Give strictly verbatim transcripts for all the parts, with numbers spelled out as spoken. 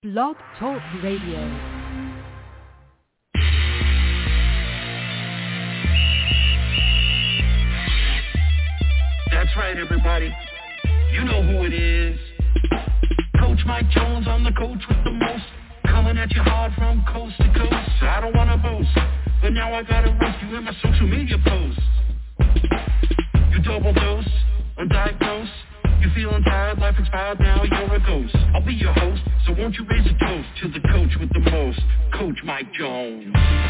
Blog Talk Radio. That's right, everybody. You know who it is. Coach Mike Jones, I'm the coach with the most. Coming at you hard from coast to coast. I don't want to boast, but now I gotta roast you in my social media posts. You double dose, undiagnosed. You feeling tired, life expired, now you're a ghost. I'll be your host, so won't you raise a toast to the coach with the most, Coach Mike Jones.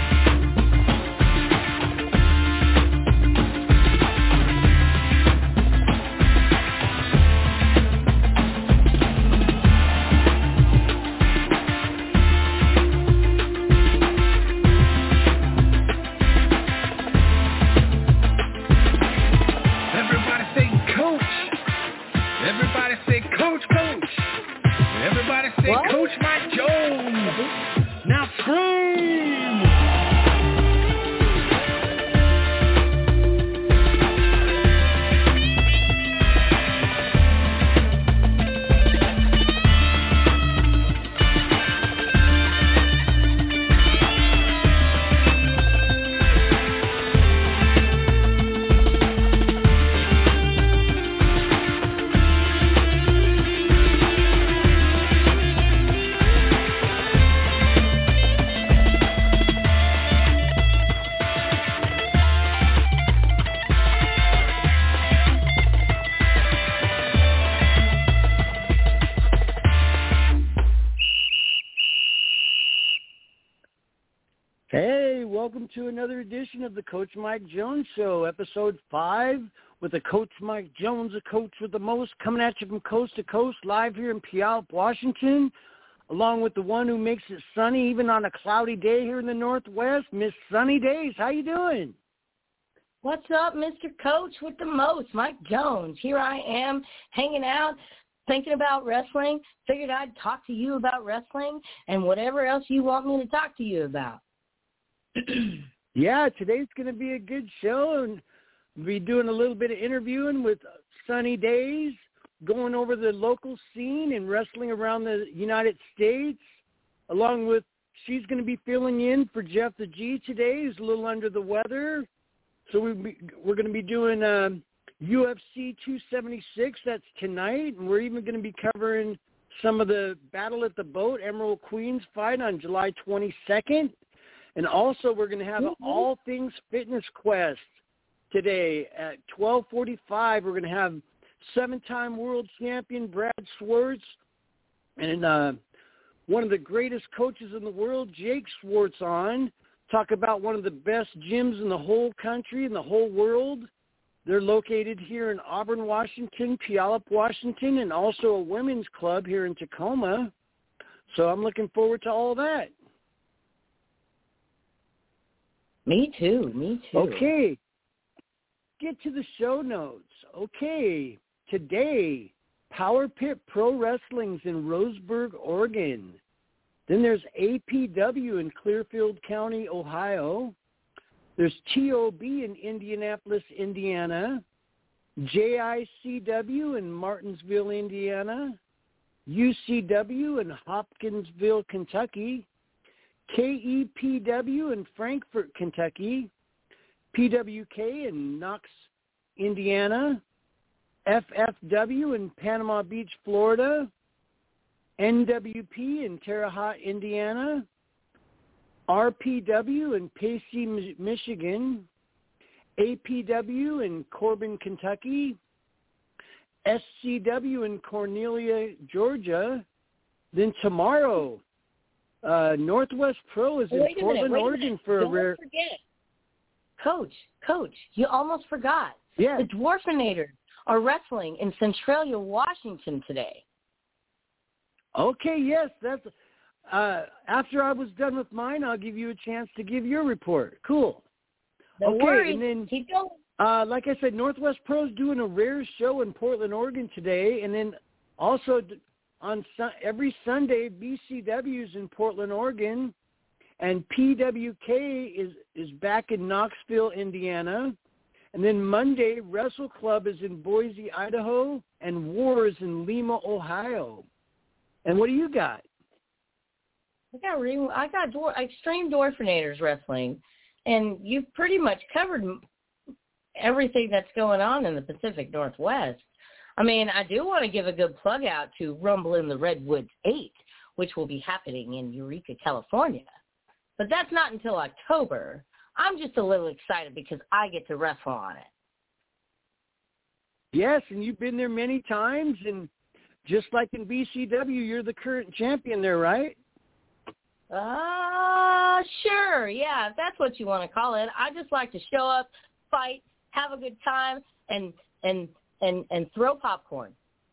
What? Coach Mike Jones. Now scream. Welcome to another edition of the Coach Mike Jones Show, episode five, with the Coach Mike Jones, a coach with the most, coming at you from coast to coast, live here in Puyallup, Washington, along with the one who makes it sunny even on a cloudy day here in the Northwest, Miss Sunny Days. How you doing? What's up, Mister Coach with the most, Mike Jones? Here I am, hanging out, thinking about wrestling. Figured I'd talk to you about wrestling and whatever else you want me to talk to you about. Yeah, today's going to be a good show, and we'll be doing a little bit of interviewing with Sunny Days, going over the local scene and wrestling around the United States, along with, she's going to be filling in for Jeff the G today, who's a little under the weather. So we be, we're going to be doing um, U F C two seventy-six, that's tonight, and we're even going to be covering some of the Battle at the Boat, Emerald Queens fight on July twenty-second. And also, we're going to have an All Things Fitness Quest today at twelve forty-five. We're going to have seven-time world champion Brad Schwartz and uh, one of the greatest coaches in the world, Jake Schwartz, on. Talk about one of the best gyms in the whole country, in the whole world. They're located here in Auburn, Washington, Puyallup, Washington, and also a women's club here in Tacoma. So I'm looking forward to all that. Me too, me too. Okay, get to the show notes. Okay, today, Power Pit Pro Wrestling's in Roseburg, Oregon. Then there's A P W in Clearfield County, Ohio. There's T O B in Indianapolis, Indiana. J I C W in Martinsville, Indiana. U C W in Hopkinsville, Kentucky. K E P W in Frankfort, Kentucky, P W K in Knox, Indiana, F F W in Panama Beach, Florida, N W P in Terre Haute, Indiana, R P W in Pacey, Michigan, A P W in Corbin, Kentucky, S C W in Cornelia, Georgia. Then tomorrow, Uh, Northwest Pro is in wait Portland, minute, Oregon a for Don't a rare... forget. Coach, Coach, you almost forgot. Yeah. The Dwarfinators are wrestling in Centralia, Washington today. Okay, yes. that's. Uh, after I was done with mine, I'll give you a chance to give your report. Cool. Don't okay, worry. and then, Keep going. Uh, like I said, Northwest Pro's doing a rare show in Portland, Oregon today, and then also... On su- every Sunday, B C W's in Portland, Oregon, and P W K is, is back in Knoxville, Indiana. And then Monday, Wrestle Club is in Boise, Idaho, and War is in Lima, Ohio. And what do you got? I got re- I got Dwar- Extreme Dwarfinators Wrestling, and you've pretty much covered everything that's going on in the Pacific Northwest. I mean, I do want to give a good plug out to Rumble in the Redwoods eight, which will be happening in Eureka, California. But that's not until October. I'm just a little excited because I get to wrestle on it. Yes, and you've been there many times, and just like in B C W, you're the current champion there, right? Uh, sure, yeah, if that's what you want to call it. I just like to show up, fight, have a good time, and and and, and throw popcorn.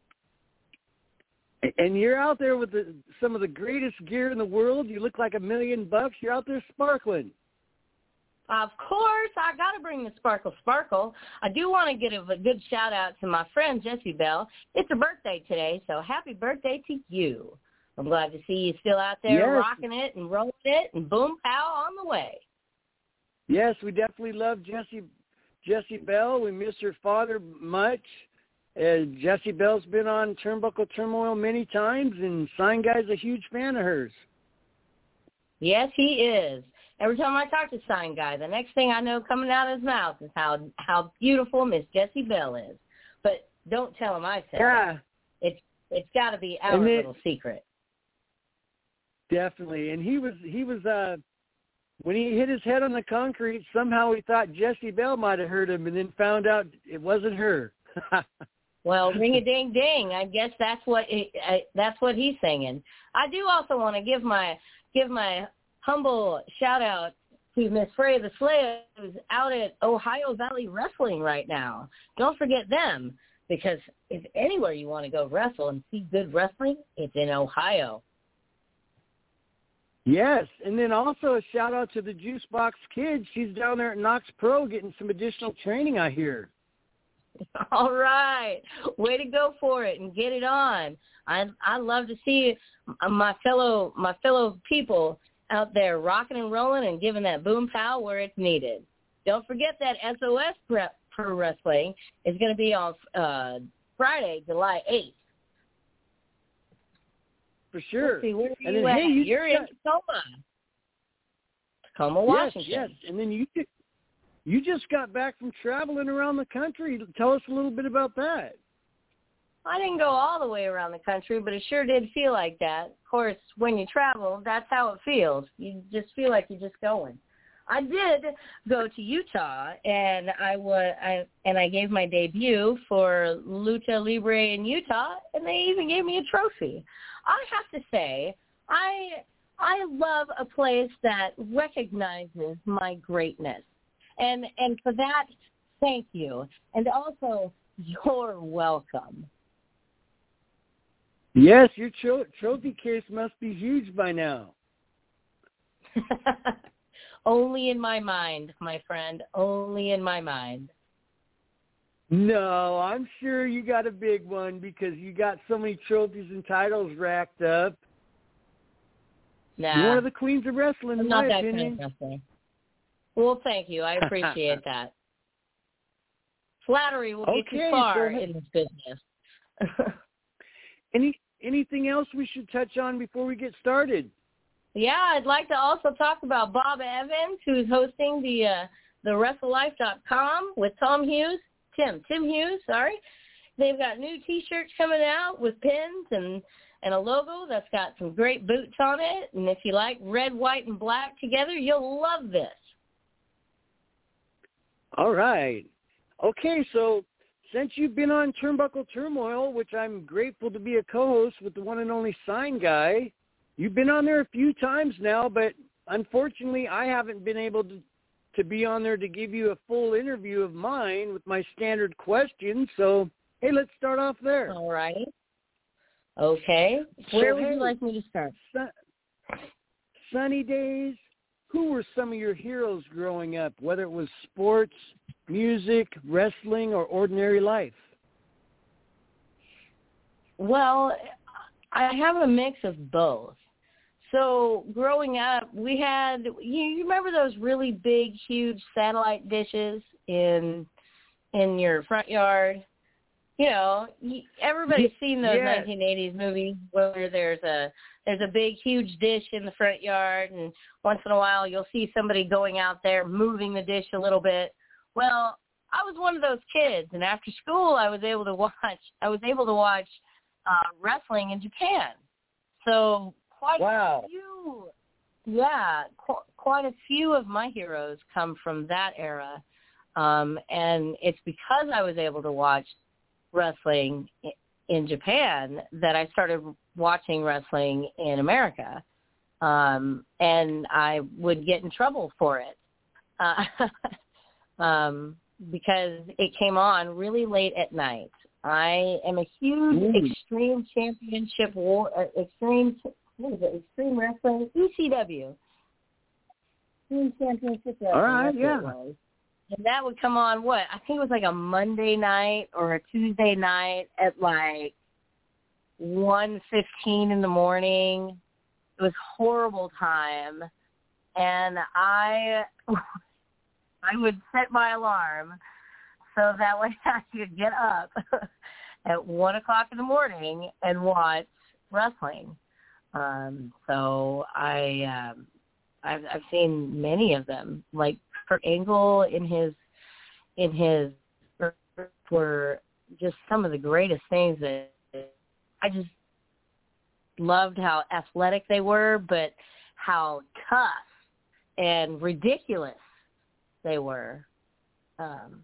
And you're out there with the, some of the greatest gear in the world. You look like a million bucks. You're out there sparkling. Of course, I got to bring the sparkle sparkle. I do want to give a good shout-out to my friend Jessie Bell. It's her birthday today, so happy birthday to you. I'm glad to see you still out there yes. rocking it and rolling it, and boom, pow, on the way. Yes, we definitely love Jessie, Jessie Bell. We miss her father much. Uh, Jessie Bell's been on Turnbuckle Turmoil many times, and Sign Guy's a huge fan of hers. Yes, he is. Every time I talk to Sign Guy, the next thing I know coming out of his mouth is how how beautiful Miss Jessie Bell is. But don't tell him I said yeah. it. It's it's got to be our then, little secret. Definitely, and he was he was uh, when he hit his head on the concrete. Somehow he thought Jessie Bell might have hurt him, and then found out it wasn't her. Well, ring a ding ding. I guess that's what he, I, that's what he's singing. I do also want to give my give my humble shout out to Miss Freya the Slayer, who's out at Ohio Valley Wrestling right now. Don't forget them, because if anywhere you want to go wrestle and see good wrestling, it's in Ohio. Yes, and then also a shout out to the Juice Box Kids. She's down there at Knox Pro getting some additional training, I hear. All right. Way to go for it and get it on. I I love to see my fellow my fellow people out there rocking and rolling and giving that boom pow where it's needed. Don't forget that S O S Prep Pro Wrestling is going to be on uh, Friday, July eighth. For sure. Let's see, where are and you then, at? Hey, you You're in got... Tacoma. Tacoma, Washington. Yes, yes. And then you you just got back from traveling around the country. Tell us a little bit about that. I didn't go all the way around the country, but it sure did feel like that. Of course, when you travel, that's how it feels. You just feel like you're just going. I did go to Utah, and I was, I, and I gave my debut for Lucha Libre in Utah, and they even gave me a trophy. I have to say, I I love a place that recognizes my greatness, and and for that, thank you, and also you're welcome. Yes, your tro- trophy case must be huge by now. Only in my mind, my friend. Only in my mind. No, I'm sure you got a big one because you got so many trophies and titles racked up. Nah, You're one of the queens of wrestling, in not my that opinion. kind of thing. Well, thank you. I appreciate that. Flattery will get Okay, you far so- in this business. Any anything else we should touch on before we get started? Yeah, I'd like to also talk about Bob Evans, who's hosting the uh, the wrestle life dot com with Tom Hughes, Tim, Tim Hughes, sorry. They've got new T-shirts coming out with pins and, and a logo that's got some great boots on it. And if you like red, white, and black together, you'll love this. All right. Okay, so since you've been on Turnbuckle Turmoil, which I'm grateful to be a co-host with the one and only Sign Guy, you've been on there a few times now, but unfortunately I haven't been able to, to be on there to give you a full interview of mine with my standard questions. So, hey, let's start off there. All right. Okay. So, Where would hey, you like me to start? Sun, sunny days, who were some of your heroes growing up, whether it was sports, music, wrestling, or ordinary life? Well, I have a mix of both. So growing up, we had, you, you remember those really big, huge satellite dishes in in your front yard? you know, everybody's seen those yes. nineteen eighties movies where there's a there's a big, huge dish in the front yard, and once in a while you'll see somebody going out there moving the dish a little bit. Well, I was one of those kids, and after school I was able to watch I was able to watch uh, wrestling in Japan. So quite wow. a few, yeah, qu- quite a few of my heroes come from that era, um, and it's because I was able to watch wrestling in Japan that I started watching wrestling in America, um, and I would get in trouble for it uh, um, because it came on really late at night. I am a huge Ooh. Extreme Championship War, uh, Extreme, what is it, Extreme Wrestling, E C W. Extreme Championship Wrestling. All right, yeah. And that would come on, what, I think it was like a Monday night or a Tuesday night at like one fifteen in the morning. It was a horrible time. And I I would set my alarm so that way I could get up at one o'clock in the morning and watch wrestling. Um, so I, um, I've, I've seen many of them, like Kurt Angle in his, in his, were just some of the greatest things that I just loved how athletic they were, but how tough and ridiculous they were. Um,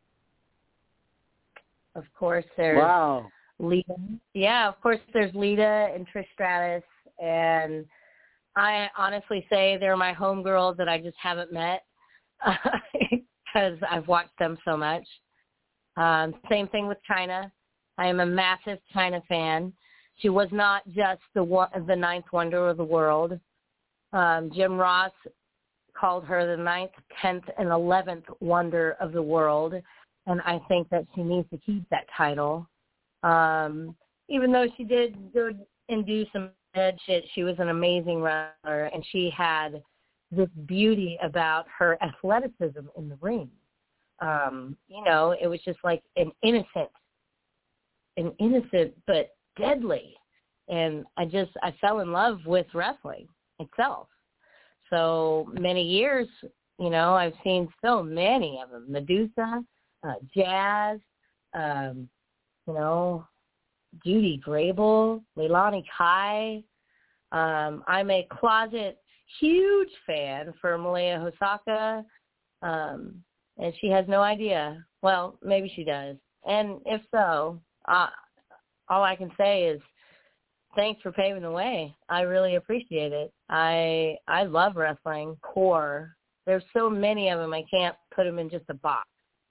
of course, there's wow. Lita. Yeah, of course, there's Lita and Trish Stratus, and I honestly say they're my homegirls that I just haven't met because I've watched them so much. Um, same thing with Chyna. I am a massive Chyna fan. She was not just the one, the ninth wonder of the world. Um, Jim Ross called her the ninth, tenth, and eleventh wonder of the world, and I think that she needs to keep that title. Um, even though she did go and do some bad shit, she was an amazing wrestler, and she had this beauty about her athleticism in the ring. Um, you know, it was just like an innocent, an innocent but deadly. And I just, I fell in love with wrestling itself. So many years, you know, I've seen so many of them. Medusa, uh, Jazz, um, you know, Judy Grable, Leilani Kai. Um, I'm a closet huge fan for Malia Hosaka, um, and she has no idea. Well, maybe she does. And if so, uh, all I can say is thanks for paving the way. I really appreciate it. I I love wrestling core. There's so many of them, I can't put them in just a box.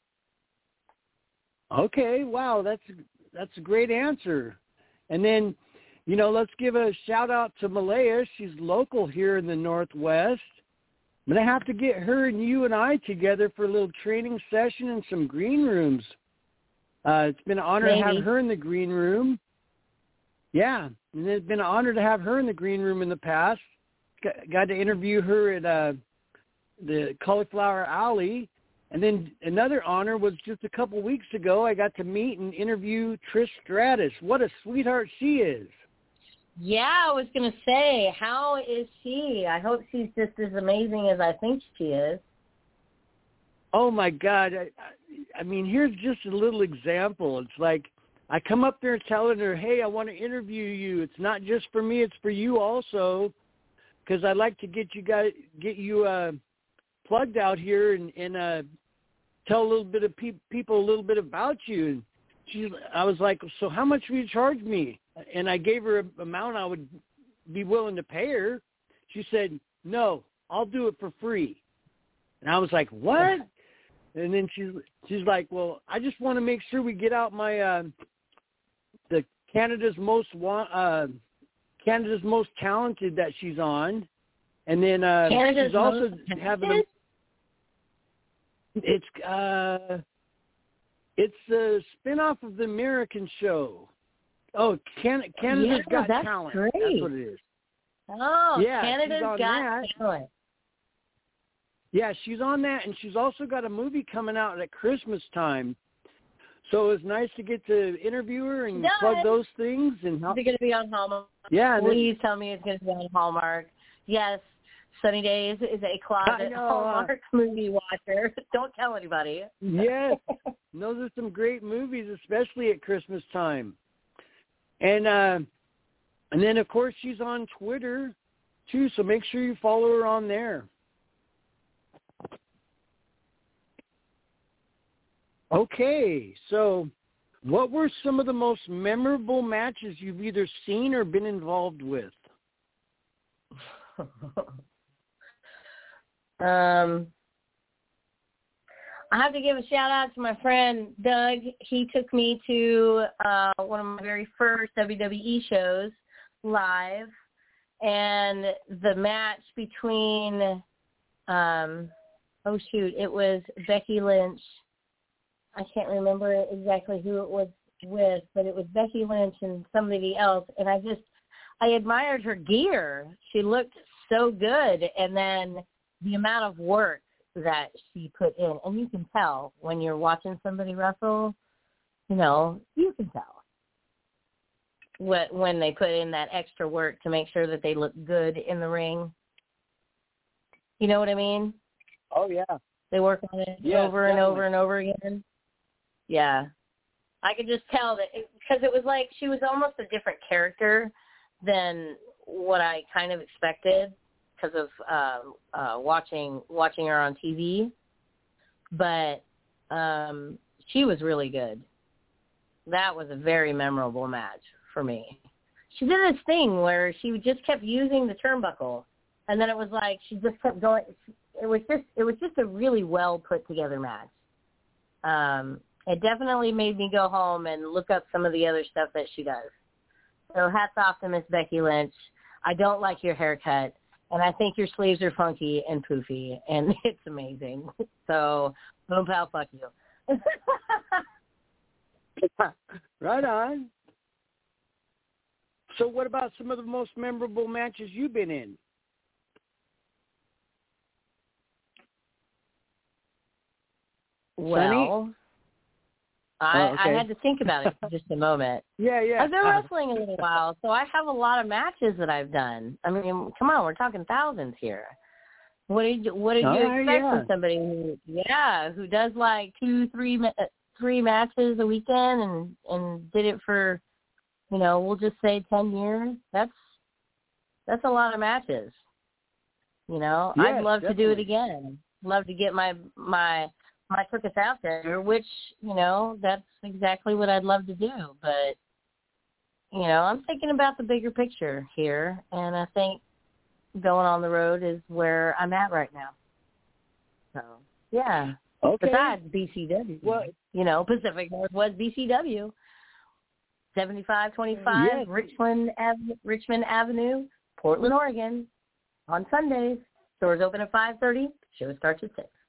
Okay, wow, that's that's a great answer. And then, you know, let's give a shout out to Malaya. She's local here in the Northwest. I'm going to have to get her and you and I together for a little training session and some green rooms. Uh, it's been an honor Maybe. to have her in the green room. Yeah, and it's been an honor to have her in the green room in the past. Got, got to interview her at uh, the Cauliflower Alley. And then another honor was just a couple weeks ago, I got to meet and interview Trish Stratus. What a sweetheart she is. Yeah, I was going to say, how is she? I hope she's just as amazing as I think she is. Oh, my God. I, I mean, here's just a little example. It's like I come up there telling her, hey, I want to interview you. It's not just for me. It's for you also, because I'd like to get you guys, get you uh, plugged out here and, and uh, tell a little bit of pe- people a little bit about you. And she's, I was like, so how much will you charge me? And I gave her an amount I would be willing to pay her. She said, no, I'll do it for free. And I was like, what? And then she's she's like, well, I just want to make sure we get out my uh, the Canada's most uh, Canada's most talented that she's on, and then uh, Canada's she's also most having a, it's uh, it's a spinoff of the American show. Oh, Can- Canada's yeah, Got that's Talent. Great. That's what it is. Oh, yeah, Canada's Got that. Talent. Yeah, she's on that, and she's also got a movie coming out at Christmas time. So it was nice to get to interview her and plug those things. And how- is it going to be on Hallmark? Yeah. Please then, tell me it's going to be on Hallmark. Yes, Sunny Days is a closet Hallmark movie watcher. Don't tell anybody. Yes. Those are some great movies, especially at Christmas time. And uh, and then, of course, she's on Twitter, too, so make sure you follow her on there. Okay, so what were some of the most memorable matches you've either seen or been involved with? um, I have to give a shout out to my friend Doug. He took me to uh, one of my very first W W E shows live, and the match between, um, oh shoot, it was Becky Lynch. I can't remember exactly who it was with, but it was Becky Lynch and somebody else, and I just, I admired her gear. She looked so good, and then the amount of work that she put in, and you can tell when you're watching somebody wrestle, you know, you can tell what when they put in that extra work to make sure that they look good in the ring. You know what I mean? Oh, yeah. They work on it yes, over definitely. and over and over again. Yeah. I could just tell that, because it, it was like she was almost a different character than what I kind of expected because of uh, uh, watching watching her on T V. But um, she was really good. That was a very memorable match for me. She did this thing where she just kept using the turnbuckle, and then it was like she just kept going. It was just it was just a really well put together match. Um, it definitely made me go home and look up some of the other stuff that she does. So hats off to Miss Becky Lynch. I don't like your haircut, and I think your sleeves are funky and poofy, and it's amazing. So, boom, pow, fuck you. Right on. So what about some of the most memorable matches you've been in? Well, I, oh, okay. I had to think about it for just a moment. Yeah, yeah. I've been wrestling a little while, so I have a lot of matches that I've done. I mean, come on, we're talking thousands here. What did you, what did you oh, expect yeah. from somebody who, yeah, who does like two, three, three matches a weekend and and did it for, you know, we'll just say ten years? That's that's a lot of matches. You know, yes, I'd love definitely. to do it again. Love to get my my my circus out there, which, you know, that's exactly what I'd love to do. But, you know, I'm thinking about the bigger picture here, and I think going on the road is where I'm at right now. So, yeah. Okay. Besides B C W, well, you know, Pacific Northwest B C W, seventy-five twenty-five yes. Richmond Avenue, Richmond Avenue, Portland, Oregon, on Sundays. Stores open at five thirty. Show starts at six.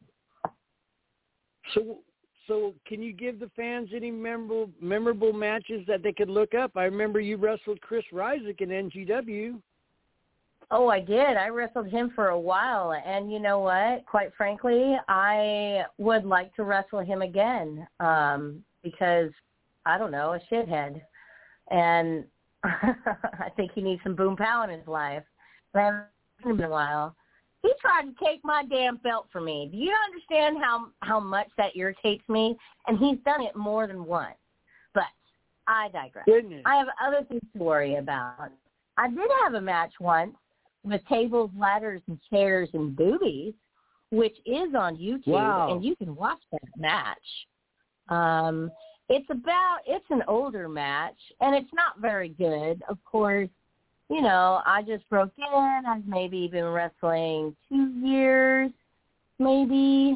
So, so can you give the fans any memorable memorable matches that they could look up? I remember you wrestled Chris Ryzik in N G W. Oh, I did. I wrestled him for a while, and you know what? Quite frankly, I would like to wrestle him again um, because, I don't know, a shithead. And I think he needs some boom pow in his life. But I haven't seen him in a while. He tried to take my damn belt from me. Do you understand how how much that irritates me? And he's done it more than once. But I digress. Goodness. I have other things to worry about. I did have a match once with tables, ladders, and chairs and boobies, which is on YouTube, wow. and you can watch that match. Um, it's about it's an older match, and it's not very good, of course. You know, I just broke in. I've maybe been wrestling two years, maybe.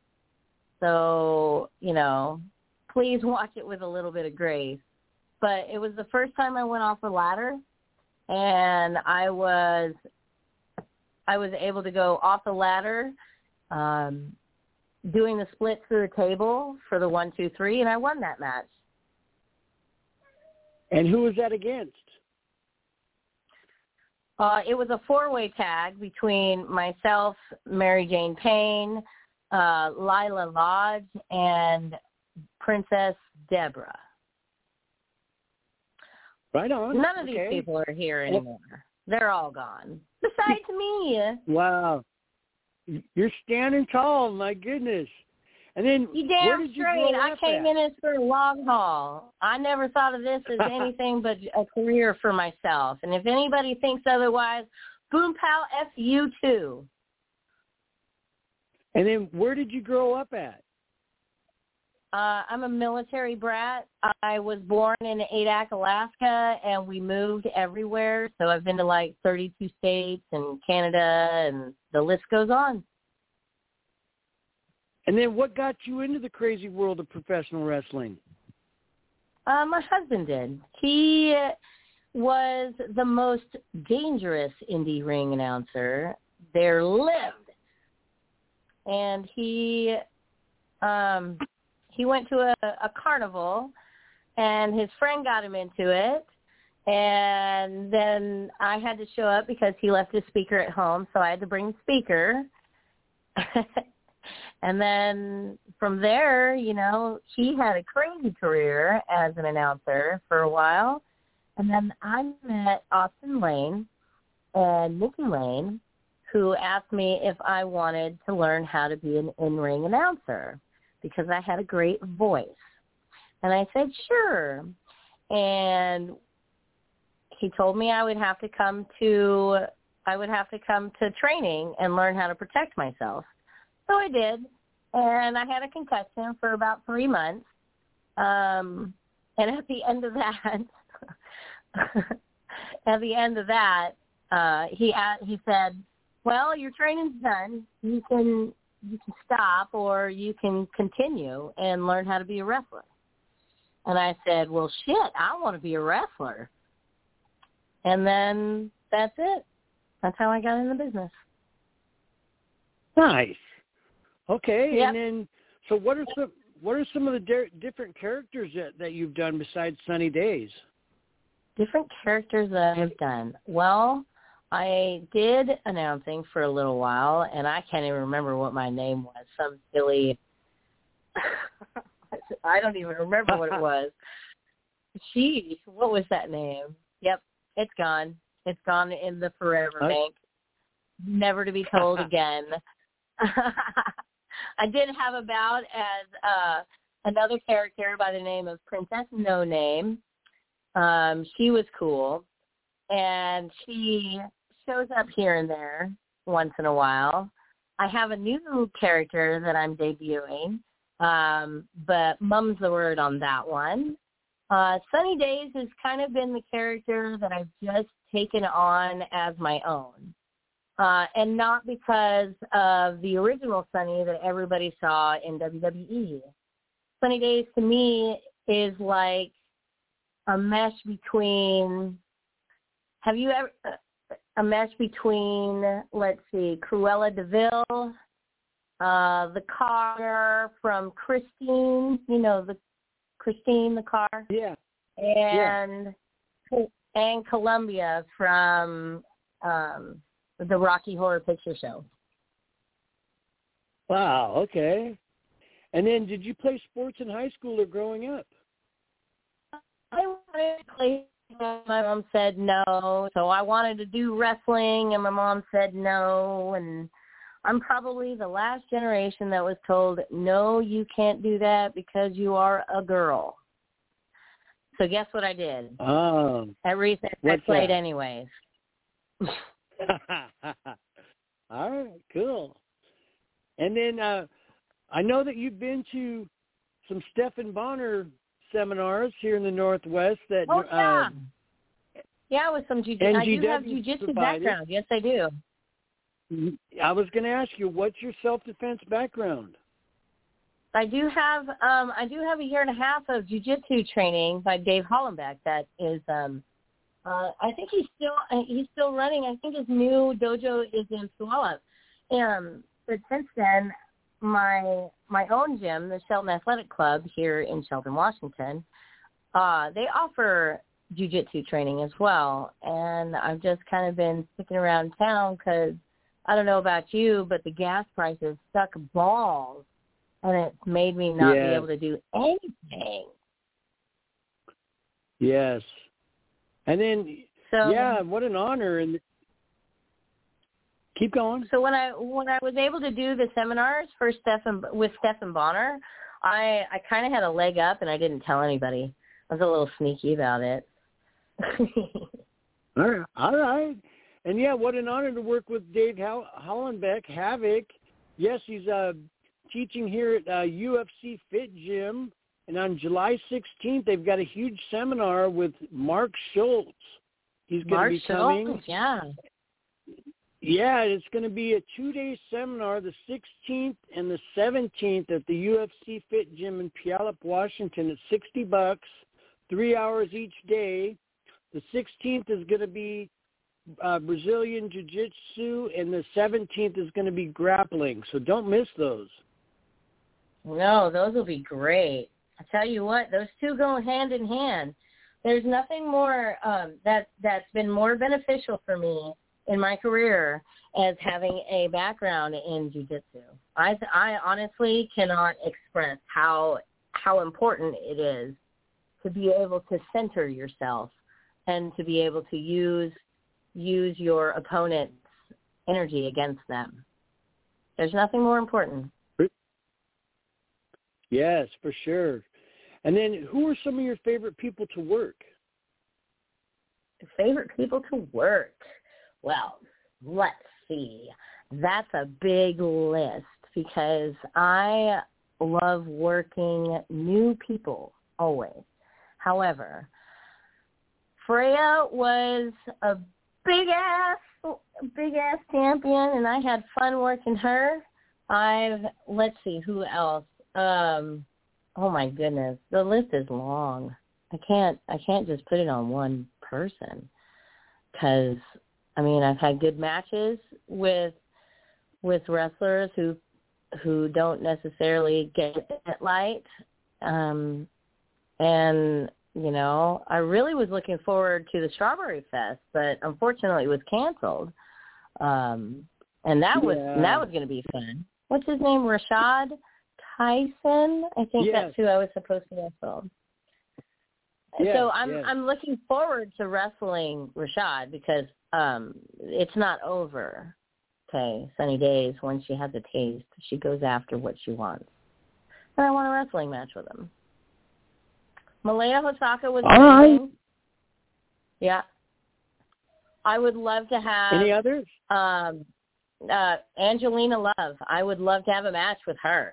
So, you know, please watch it with a little bit of grace. But it was the first time I went off a ladder, and I was I was able to go off the ladder, um, doing the split through the table for the one, two, three, and I won that match. And who was that against? Uh, it was a four-way tag between myself, Mary Jane Payne, uh, Lila Lodge, and Princess Deborah. Right on. None of okay. these people are here anymore. They're all gone. Besides me. Wow. You're standing tall, my goodness. And then You where damn did you straight. grow I up came at? in this for a long haul. I never thought of this as anything but a career for myself. And if anybody thinks otherwise, boom pow F you too. And then where did you grow up at? Uh, I'm a military brat. I was born in Adak, Alaska, and we moved everywhere. So I've been to like thirty-two states and Canada, and the list goes on. And then what got you into the crazy world of professional wrestling? Uh, my husband did. He was the most dangerous indie ring announcer there lived. And he um, he went to a, a carnival, and his friend got him into it. And then I had to show up because he left his speaker at home, so I had to bring the speaker. And then from there, you know, he had a crazy career as an announcer for a while. And then I met Austin Lane and Nikki Lane, who asked me if I wanted to learn how to be an in-ring announcer because I had a great voice. And I said, sure. And he told me I would have to come to, I would have to come to training and learn how to protect myself. So I did, and I had a concussion for about three months. Um, and at the end of that, at the end of that, uh, he he said, "Well, your training's done. You can you can stop, or you can continue and learn how to be a wrestler." And I said, "Well, shit, I want to be a wrestler." And then that's it. That's how I got in the business. Nice. Okay, Yep. and then so what are some what are some of the di- different characters that, that you've done besides Sunny Days? Different characters that I've done. Well, I did announcing for a little while, and I can't even remember what my name was. Some silly, I don't even remember what it was. Gee, what was that name? Yep, it's gone. It's gone in the forever bank, never to be told again. I did have about as uh, another character by the name of Princess No Name. Um, she was cool, and she shows up here and there once in a while. I have a new character that I'm debuting, um, but mum's the word on that one. Uh, Sunny Days has kind of been the character that I've just taken on as my own. Uh, and not because of the original Sunny that everybody saw in W W E. Sunny Days to me is like a mesh between, have you ever, uh, a mesh between, let's see, Cruella DeVille, uh, the car from Christine, you know, the Christine, the car? Yeah. And, yeah. and Columbia from, um, the Rocky Horror Picture Show. Wow, okay. And then did you play sports in high school or growing up? I wanted to play. My mom said no. So I wanted to do wrestling, and my mom said no. And I'm probably the last generation that was told, no, you can't do that because you are a girl. So guess what I did? Oh. At recess, I played that? anyways. All right, cool. And then uh, I know that you've been to some Stephan Bonnar seminars here in the Northwest. That oh yeah, uh, yeah, with some jiu-jitsu. I do have jiu-jitsu provided. background. Yes, I do. I was going to ask you, what's your self-defense background? I do have um, I do have a year and a half of jiu-jitsu training by Dave Hollenbeck. That is. Um, Uh, I think he's still he's still running. I think his new dojo is in Puyallup. Um, but since then, my my own gym, the Shelton Athletic Club here in Shelton, Washington, uh, they offer jiu-jitsu training as well. And I've just kind of been sticking around town because I don't know about you, but the gas prices suck balls and it's made me not yes. be able to do anything. Yes. And then, So, yeah, what an honor. And keep going. So when I when I was able to do the seminars for Stephan with Stephan Bonnar, I I kind of had a leg up, and I didn't tell anybody. I was a little sneaky about it. All right. All right. And, yeah, what an honor to work with Dave Hollenbeck, Havoc. Yes, he's uh, teaching here at uh, U F C Fit Gym. And on July sixteenth, they've got a huge seminar with Mark Schultz. He's going to be coming. Schultz, yeah. Yeah, it's going to be a two-day seminar, the sixteenth and the seventeenth at the U F C Fit Gym in Puyallup, Washington. It's sixty bucks, three hours each day. The sixteenth is going to be uh, Brazilian Jiu-Jitsu, and the seventeenth is going to be grappling. So don't miss those. No, those will be great. I tell you what, those two go hand in hand. There's nothing more um, that that's been more beneficial for me in my career as having a background in jiu-jitsu. I I honestly cannot express how how important it is to be able to center yourself and to be able to use use your opponent's energy against them. There's nothing more important. Yes, for sure. And then who are some of your favorite people to work? Favorite people to work? Well, let's see. That's a big list because I love working new people always. However, Freya was a big-ass, big-ass champion, and I had fun working her. I've, let's see, who else? Um, oh my goodness, the list is long. I can't, I can't just put it on one person because, I mean, I've had good matches with with wrestlers who who don't necessarily get it light, um, and you know, I really was looking forward to the Strawberry Fest, but unfortunately, it was canceled. Um, and that was yeah. that was going to be fun. What's his name? Rashad Tyson, I think yes. that's who I was supposed to wrestle. Yes, so I'm yes. I'm looking forward to wrestling Rashad because um, it's not over. Okay, Sunny Days, when she has a taste, she goes after what she wants. And I want a wrestling match with him. Malaya Hosaka was all right. Yeah. I would love to have any others? Um, uh, Angelina Love. I would love to have a match with her.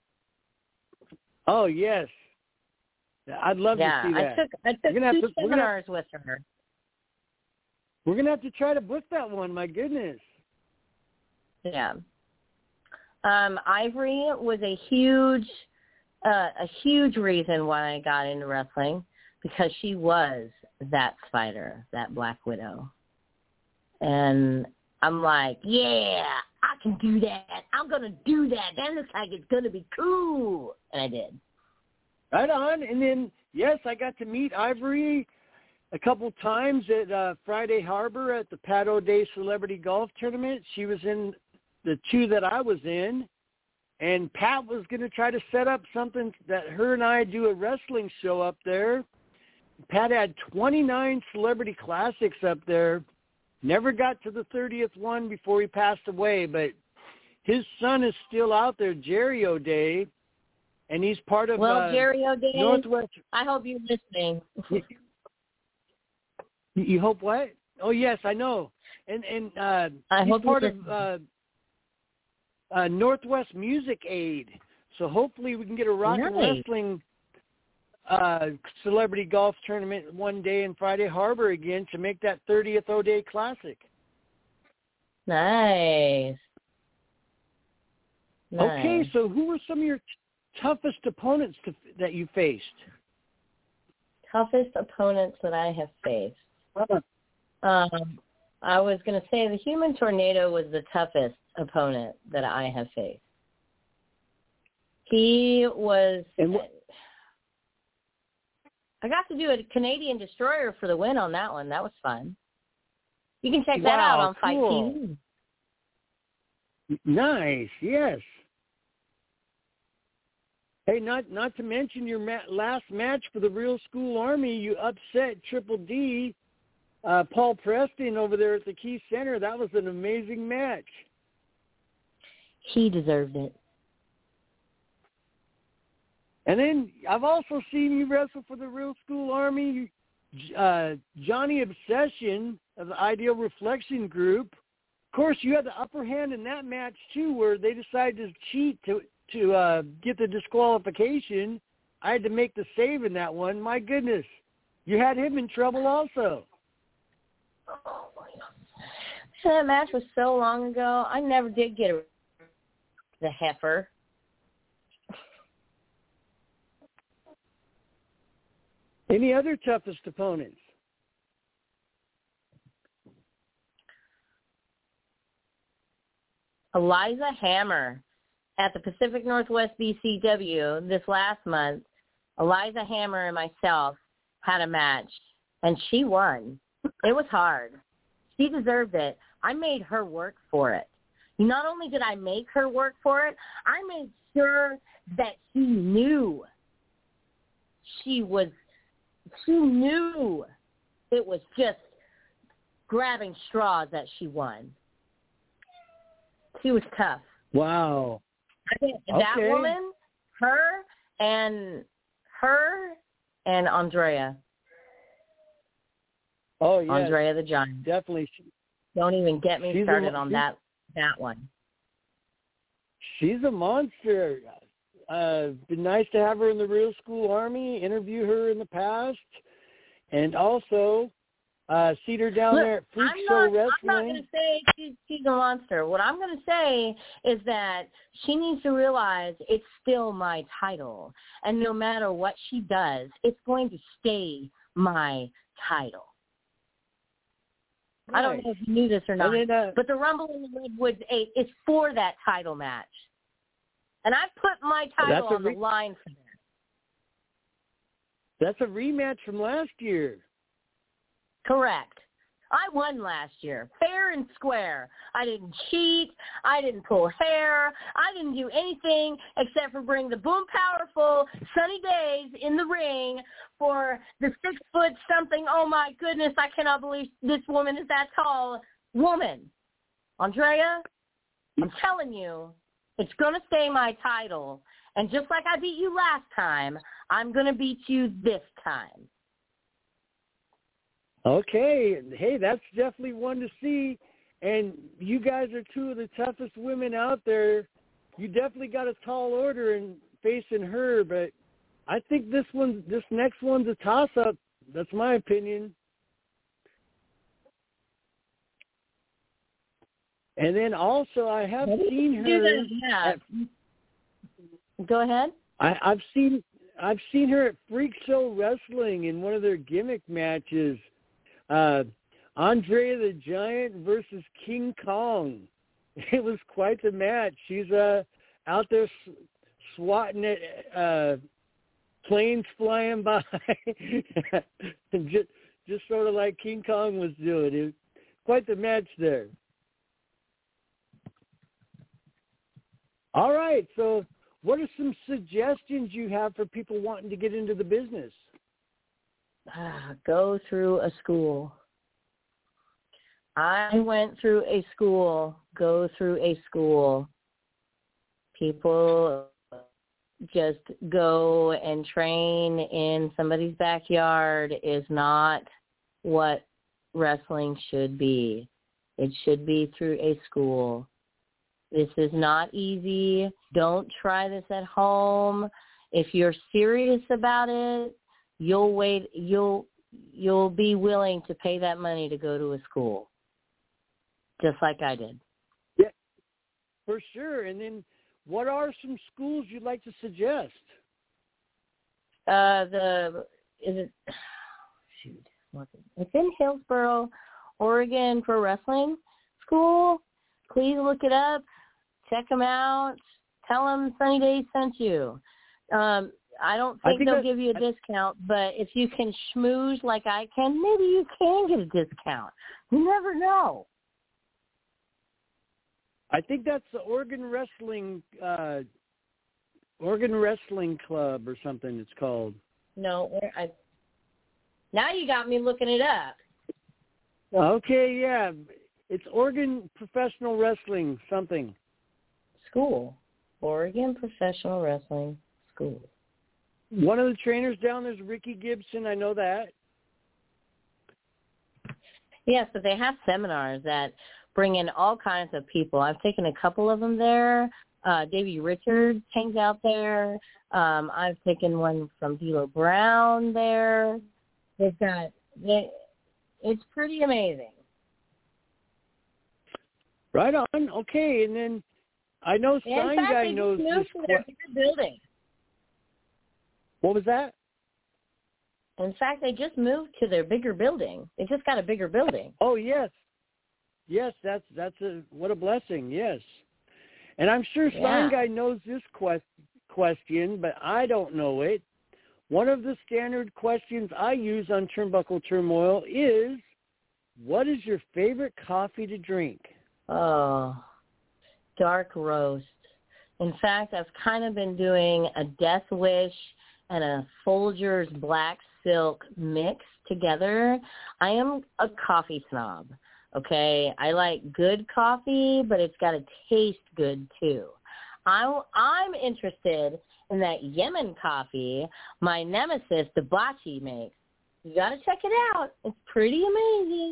Oh yes, I'd love yeah, to see that. I took I took two to, seminars with her. We're gonna have to try to book that one. My goodness. Yeah. Um, Ivory was a huge, uh, a huge reason why I got into wrestling because she was that spider, that Black Widow, and I'm like, yeah, I can do that. I'm gonna do that. That looks like it's gonna be cool, and I did. Right on. And then yes, I got to meet Ivory a couple times at uh, Friday Harbor at the Pat O'Day Celebrity Golf Tournament. She was in the two that I was in, and Pat was going to try to set up something that her and I do a wrestling show up there. Pat had twenty-nine celebrity classics up there. Never got to the thirtieth one before he passed away, but his son is still out there, Jerry O'Day, and he's part of well, uh, Jerry O'Day, Northwest. I hope you're listening. You hope what? Oh yes, I know. And and uh, I he's hope part you're of uh, uh, Northwest Music Aid. So hopefully we can get a rock and nice. wrestling uh, celebrity golf tournament one day in Friday Harbor again to make that thirtieth O'Day Classic. Nice. nice. Okay, so who were some of your t- toughest opponents to, that you faced? Toughest opponents that I have faced. Uh-huh. Um, I was going to say the Human Tornado was the toughest opponent that I have faced. He was. And what? I got to do a Canadian Destroyer for the win on that one. That was fun. You can check that Wow, out on cool. Fight T V. Nice, yes. Hey, not not to mention your ma- last match for the Real School Army, you upset Triple D, uh, Paul Preston over there at the Key Center. That was an amazing match. He deserved it. And then I've also seen you wrestle for the Real School Army, uh, Johnny Obsession of the Ideal Reflection Group. Of course, you had the upper hand in that match, too, where they decided to cheat to to uh, get the disqualification. I had to make the save in that one. My goodness. You had him in trouble also. Oh, my God. That match was so long ago. I never did get a, the heifer. Any other toughest opponents? Eliza Hammer at the Pacific Northwest B C W this last month. Eliza Hammer and myself had a match, and she won. It was hard. She deserved it. I made her work for it. Not only did I make her work for it, I made sure that she knew she was, she knew it was just grabbing straws that she won. She was tough. Wow. I think that okay. woman, her, and her and Andrea. Oh, yeah. Andrea the Giant. Definitely. Don't even get me she's started a, on that that one. She's a monster. Uh, been nice to have her in the Real School Army, interview her in the past, and also uh, see her down Look, there at Freak I'm Show not, Wrestling. I'm not going to say she's, she's a monster. What I'm going to say is that she needs to realize it's still my title, and no matter what she does, it's going to stay my title. Right. I don't know if you knew this or not, then, uh, but the Rumble in the Redwoods eight is for that title match. And I put my title on re- the line for that. That's a rematch from last year. Correct. I won last year, fair and square. I didn't cheat. I didn't pull hair. I didn't do anything except for bring the boom powerful Sunny Days in the ring for the six foot something. Oh my goodness, I cannot believe this woman is that tall. Woman, Andrea, I'm telling you, it's going to stay my title. And just like I beat you last time, I'm going to beat you this time. Okay. Hey, that's definitely one to see. And you guys are two of the toughest women out there. You definitely got a tall order in facing her, but I think this one, this next one's a toss-up. That's my opinion. And then also, I have seen her. Yeah. At, Go ahead. I, I've seen I've seen her at Freak Show Wrestling in one of their gimmick matches. Uh, Andrea the Giant versus King Kong. It was quite the match. She's uh, out there s- swatting at uh, planes flying by, just, just sort of like King Kong was doing. It was quite the match there. All right, so what are some suggestions you have for people wanting to get into the business? Ah, go through a school. I went through a school. Go through a school. People just go and train in somebody's backyard is not what wrestling should be. It should be through a school. This is not easy. Don't try this at home. If you're serious about it, you'll wait. You'll you'll be willing to pay that money to go to a school, just like I did. Yeah, for sure. And then, what are some schools you'd like to suggest? Uh, the is it? Shoot, what's it? It's in Hillsboro, Oregon, for wrestling school. Please look it up. Check them out. Tell them Sunny Days sent you. Um, I don't think, I think they'll that, give you a I, discount, but if you can schmooze like I can, maybe you can get a discount. You never know. I think that's the Oregon Wrestling uh, Oregon Wrestling Club or something it's called. No, I, now you got me looking it up. Okay, yeah. It's Oregon Professional Wrestling something. School. Oregon Professional Wrestling School. One of the trainers down there is Ricky Gibson. I know that. Yes, but they have seminars that bring in all kinds of people. I've taken a couple of them there. Uh, Davey Richards hangs out there. Um, I've taken one from D'Lo Brown there. They've got, they, it's pretty amazing. Right on. Okay, and then I know Sign fact, Guy they knows just this. moved to their bigger building. What was that? In fact, they just moved to their bigger building. They just got a bigger building. Oh yes, yes. That's that's a what a blessing. Yes, and I'm sure Yeah. Sign Guy knows this quest, question, but I don't know it. One of the standard questions I use on Turnbuckle Turmoil is, "What is your favorite coffee to drink?" Oh, dark roast. In fact, I've kind of been doing a Death Wish and a Folgers Black Silk mix together. I am a coffee snob, okay? I like good coffee, but it's got to taste good too. I'm, I'm interested in that Yemen coffee my nemesis, Debachi, makes. You got to check it out. It's pretty amazing.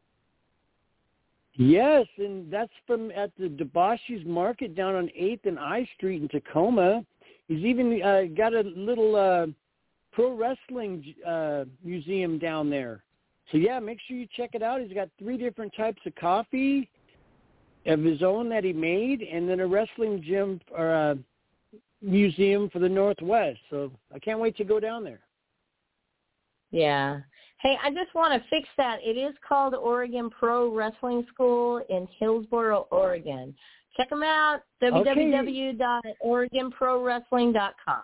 Yes, and that's from at the Debashi's Market down on eighth and I Street in Tacoma. He's even uh, got a little uh, pro wrestling uh, museum down there. So, yeah, make sure you check it out. He's got three different types of coffee of his own that he made, and then a wrestling gym or a museum for the Northwest. So I can't wait to go down there. Yeah. Hey, I just want to fix that. It is called Oregon Pro Wrestling School in Hillsboro, Oregon. Check them out, w w w dot oregon pro wrestling dot com.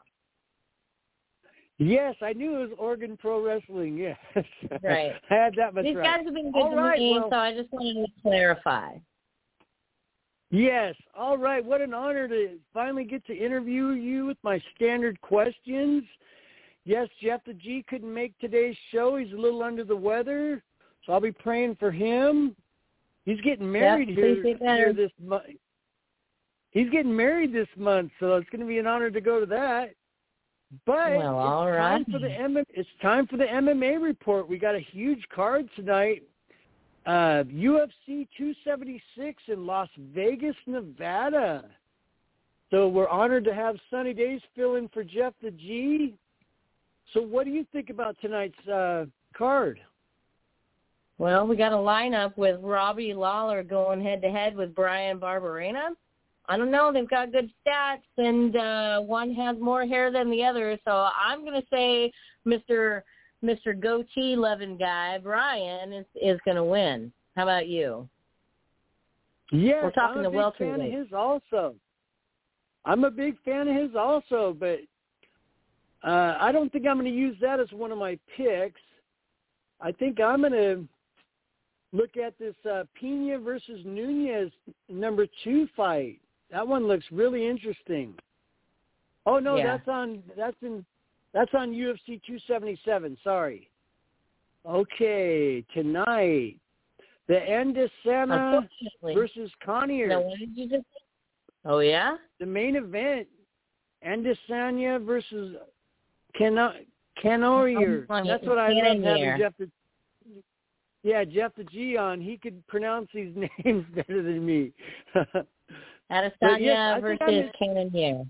Yes, I knew it was Oregon Pro Wrestling, yes. Right. I had that much These right. guys have been good All to right, me, well, so I just wanted to clarify. Yes. All right. What an honor to finally get to interview you with my standard questions. Yes, Jeff the G couldn't make today's show. He's a little under the weather, so I'll be praying for him. He's getting married Yep, here, get here this month. He's getting married this month, so it's going to be an honor to go to that. But well, all it's right. time for the M- it's time for the M M A report. We got a huge card tonight. Uh, U F C two seventy-six in Las Vegas, Nevada. So we're honored to have Sunny Days fill in for Jeff the G. So what do you think about tonight's uh, card? Well, we got a lineup with Robbie Lawler going head-to-head with Brian Barberena. I don't know. They've got good stats, and uh, one has more hair than the other. So I'm going to say Mister Mister Goatee-loving guy, Brian, is, is going to win. How about you? Yes, We're talking I'm the a big welterweight. fan of his also. I'm a big fan of his also, but uh, I don't think I'm going to use that as one of my picks. I think I'm going to look at this uh, Pena versus Nunez number two fight. That one looks really interesting. Oh no, Yeah. that's on that's in that's on U F C two seventy-seven. Sorry. Okay, tonight the Andesana versus Connier. No, what did you just say? Oh yeah, the main event, Andesanya versus Cano- Canoyer. Oh, That's what I love Cannonier. having Jeff the Yeah, Jeff the G on. He could pronounce these names better than me. Adesanya yes, versus Cannonier.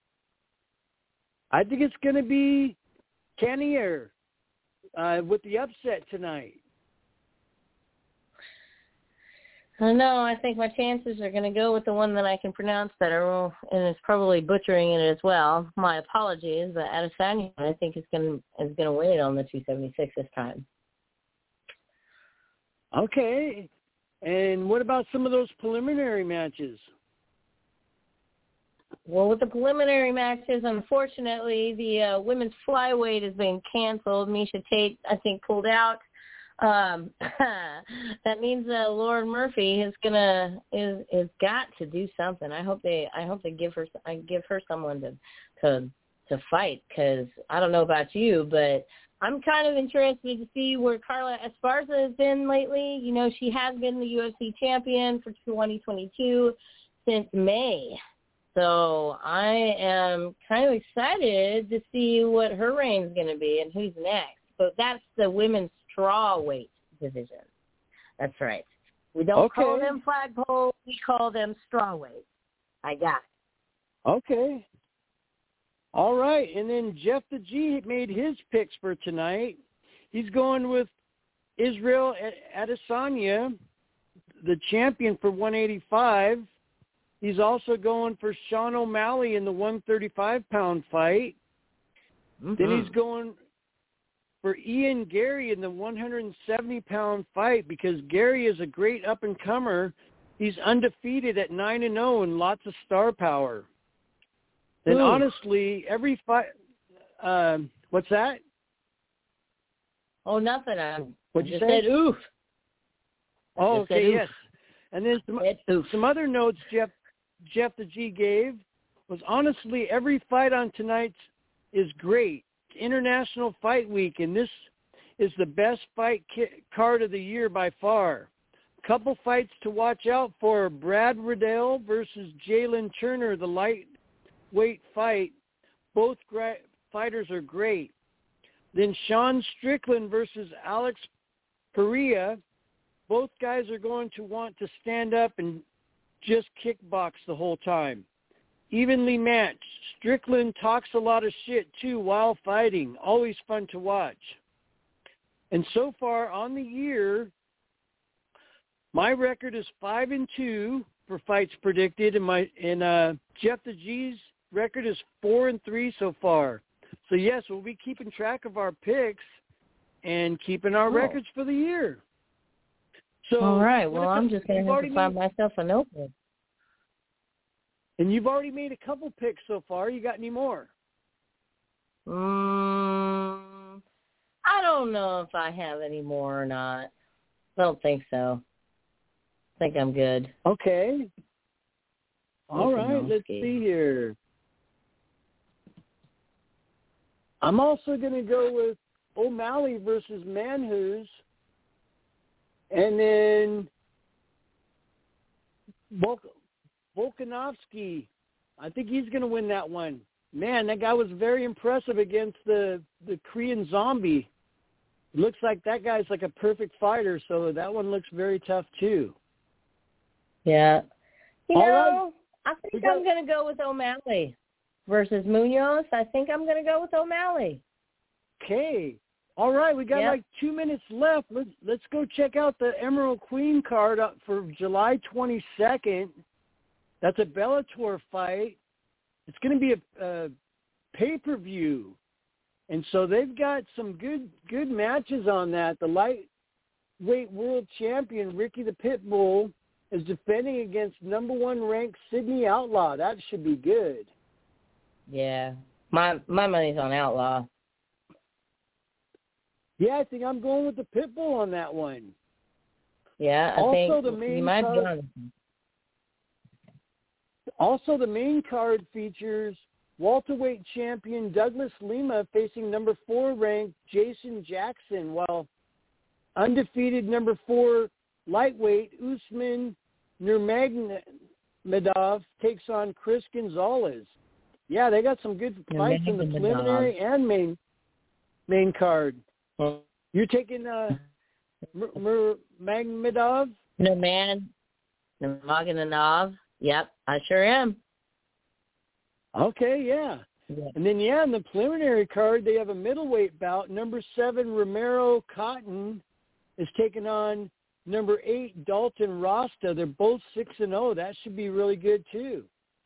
I think it's going to be Cannonier uh, with the upset tonight. I don't know. I think my chances are going to go with the one that I can pronounce better, well, and it's probably butchering it as well. My apologies, but Adesanya, I think, is going to is going to win it on the two seventy-six this time. Okay. And what about some of those preliminary matches? Well, with the preliminary matches, unfortunately, the uh, women's flyweight has been canceled. Miesha Tate, I think, pulled out. Um, that means uh, Lauren Murphy is gonna is is got to do something. I hope they I hope they give her I give her someone to to to fight, because I don't know about you, but I'm kind of interested to see where Carla Esparza has been lately. You know, she has been the U F C champion for twenty twenty-two since May. So I am kind of excited to see what her reign's going to be and who's next. But that's the women's strawweight division. That's right. We don't okay. call them flagpole. We call them strawweight. I got it. Okay. All right. And then Jeff the G made his picks for tonight. He's going with Israel Adesanya, the champion for one eighty-five. He's also going for Sean O'Malley in the one thirty-five pound fight. Mm-hmm. Then he's going for Ian Gary in the one seventy pound fight, because Gary is a great up-and-comer. He's undefeated at nine and oh and lots of star power. Then, Ooh. honestly, every fight um, – what's that? Oh, nothing. I What'd you just say? said oof. Oh, okay, yes. And then some, oof. some other notes Jeff Jeff the G gave was, honestly, every fight on tonight's is great. It's International Fight Week, and this is the best fight ki- card of the year by far. Couple fights to watch out for: Brad Riddell versus Jalen Turner, the lightweight fight. Both gra- fighters are great. Then Sean Strickland versus Alex Pereira. Both guys are going to want to stand up and just kickbox the whole time. Evenly matched. Strickland talks a lot of shit, too, while fighting. Always fun to watch. And so far on the year, my record is five and two for fights predicted, and my and uh, Jeff the G's record is four and three so far. So yes, we'll be keeping track of our picks and keeping our cool. records for the year. So, all right. Well, I'm just going to have to find made, myself a notebook. And you've already made a couple picks so far. You got any more? Mm, I don't know if I have any more or not. I don't think so. I think I'm good. Okay. All right. Let's see here. I'm also going to go with O'Malley versus Manhoos. And then Volk- Volkanovski, I think he's going to win that one. Man, that guy was very impressive against the, the Korean Zombie. Looks like that guy's like a perfect fighter, so that one looks very tough too. Yeah. You All know, right. I think got- I'm going to go with O'Malley versus Munoz. I think I'm going to go with O'Malley. Okay. All right, we got yep. like two minutes left. Let's let's go check out the Emerald Queen card up for July twenty-second. That's a Bellator fight. It's going to be a, a pay-per-view, and so they've got some good good matches on that. The lightweight world champion Ricky the Pitbull is defending against number one ranked Sydney Outlaw. That should be good. Yeah, my my money's on Outlaw. Yeah, I think I'm going with the Pitbull on that one. Yeah, I also, think the main you might card, be on. Also, the main card features welterweight champion Douglas Lima facing number four ranked Jason Jackson, while undefeated number four lightweight Usman Nurmagomedov takes on Chris Gonzalez. Yeah, they got some good fights in the preliminary and main main card. You're taking uh, Nurmagomedov? Nurmagomedov. Nurmagomedov. Yep, I sure am. Okay, yeah. yeah. And then, yeah, in the preliminary card, they have a middleweight bout. Number seven, Romero Cotton, is taking on number eight, Dalton Rasta. They're both six and oh. That should be really good, too.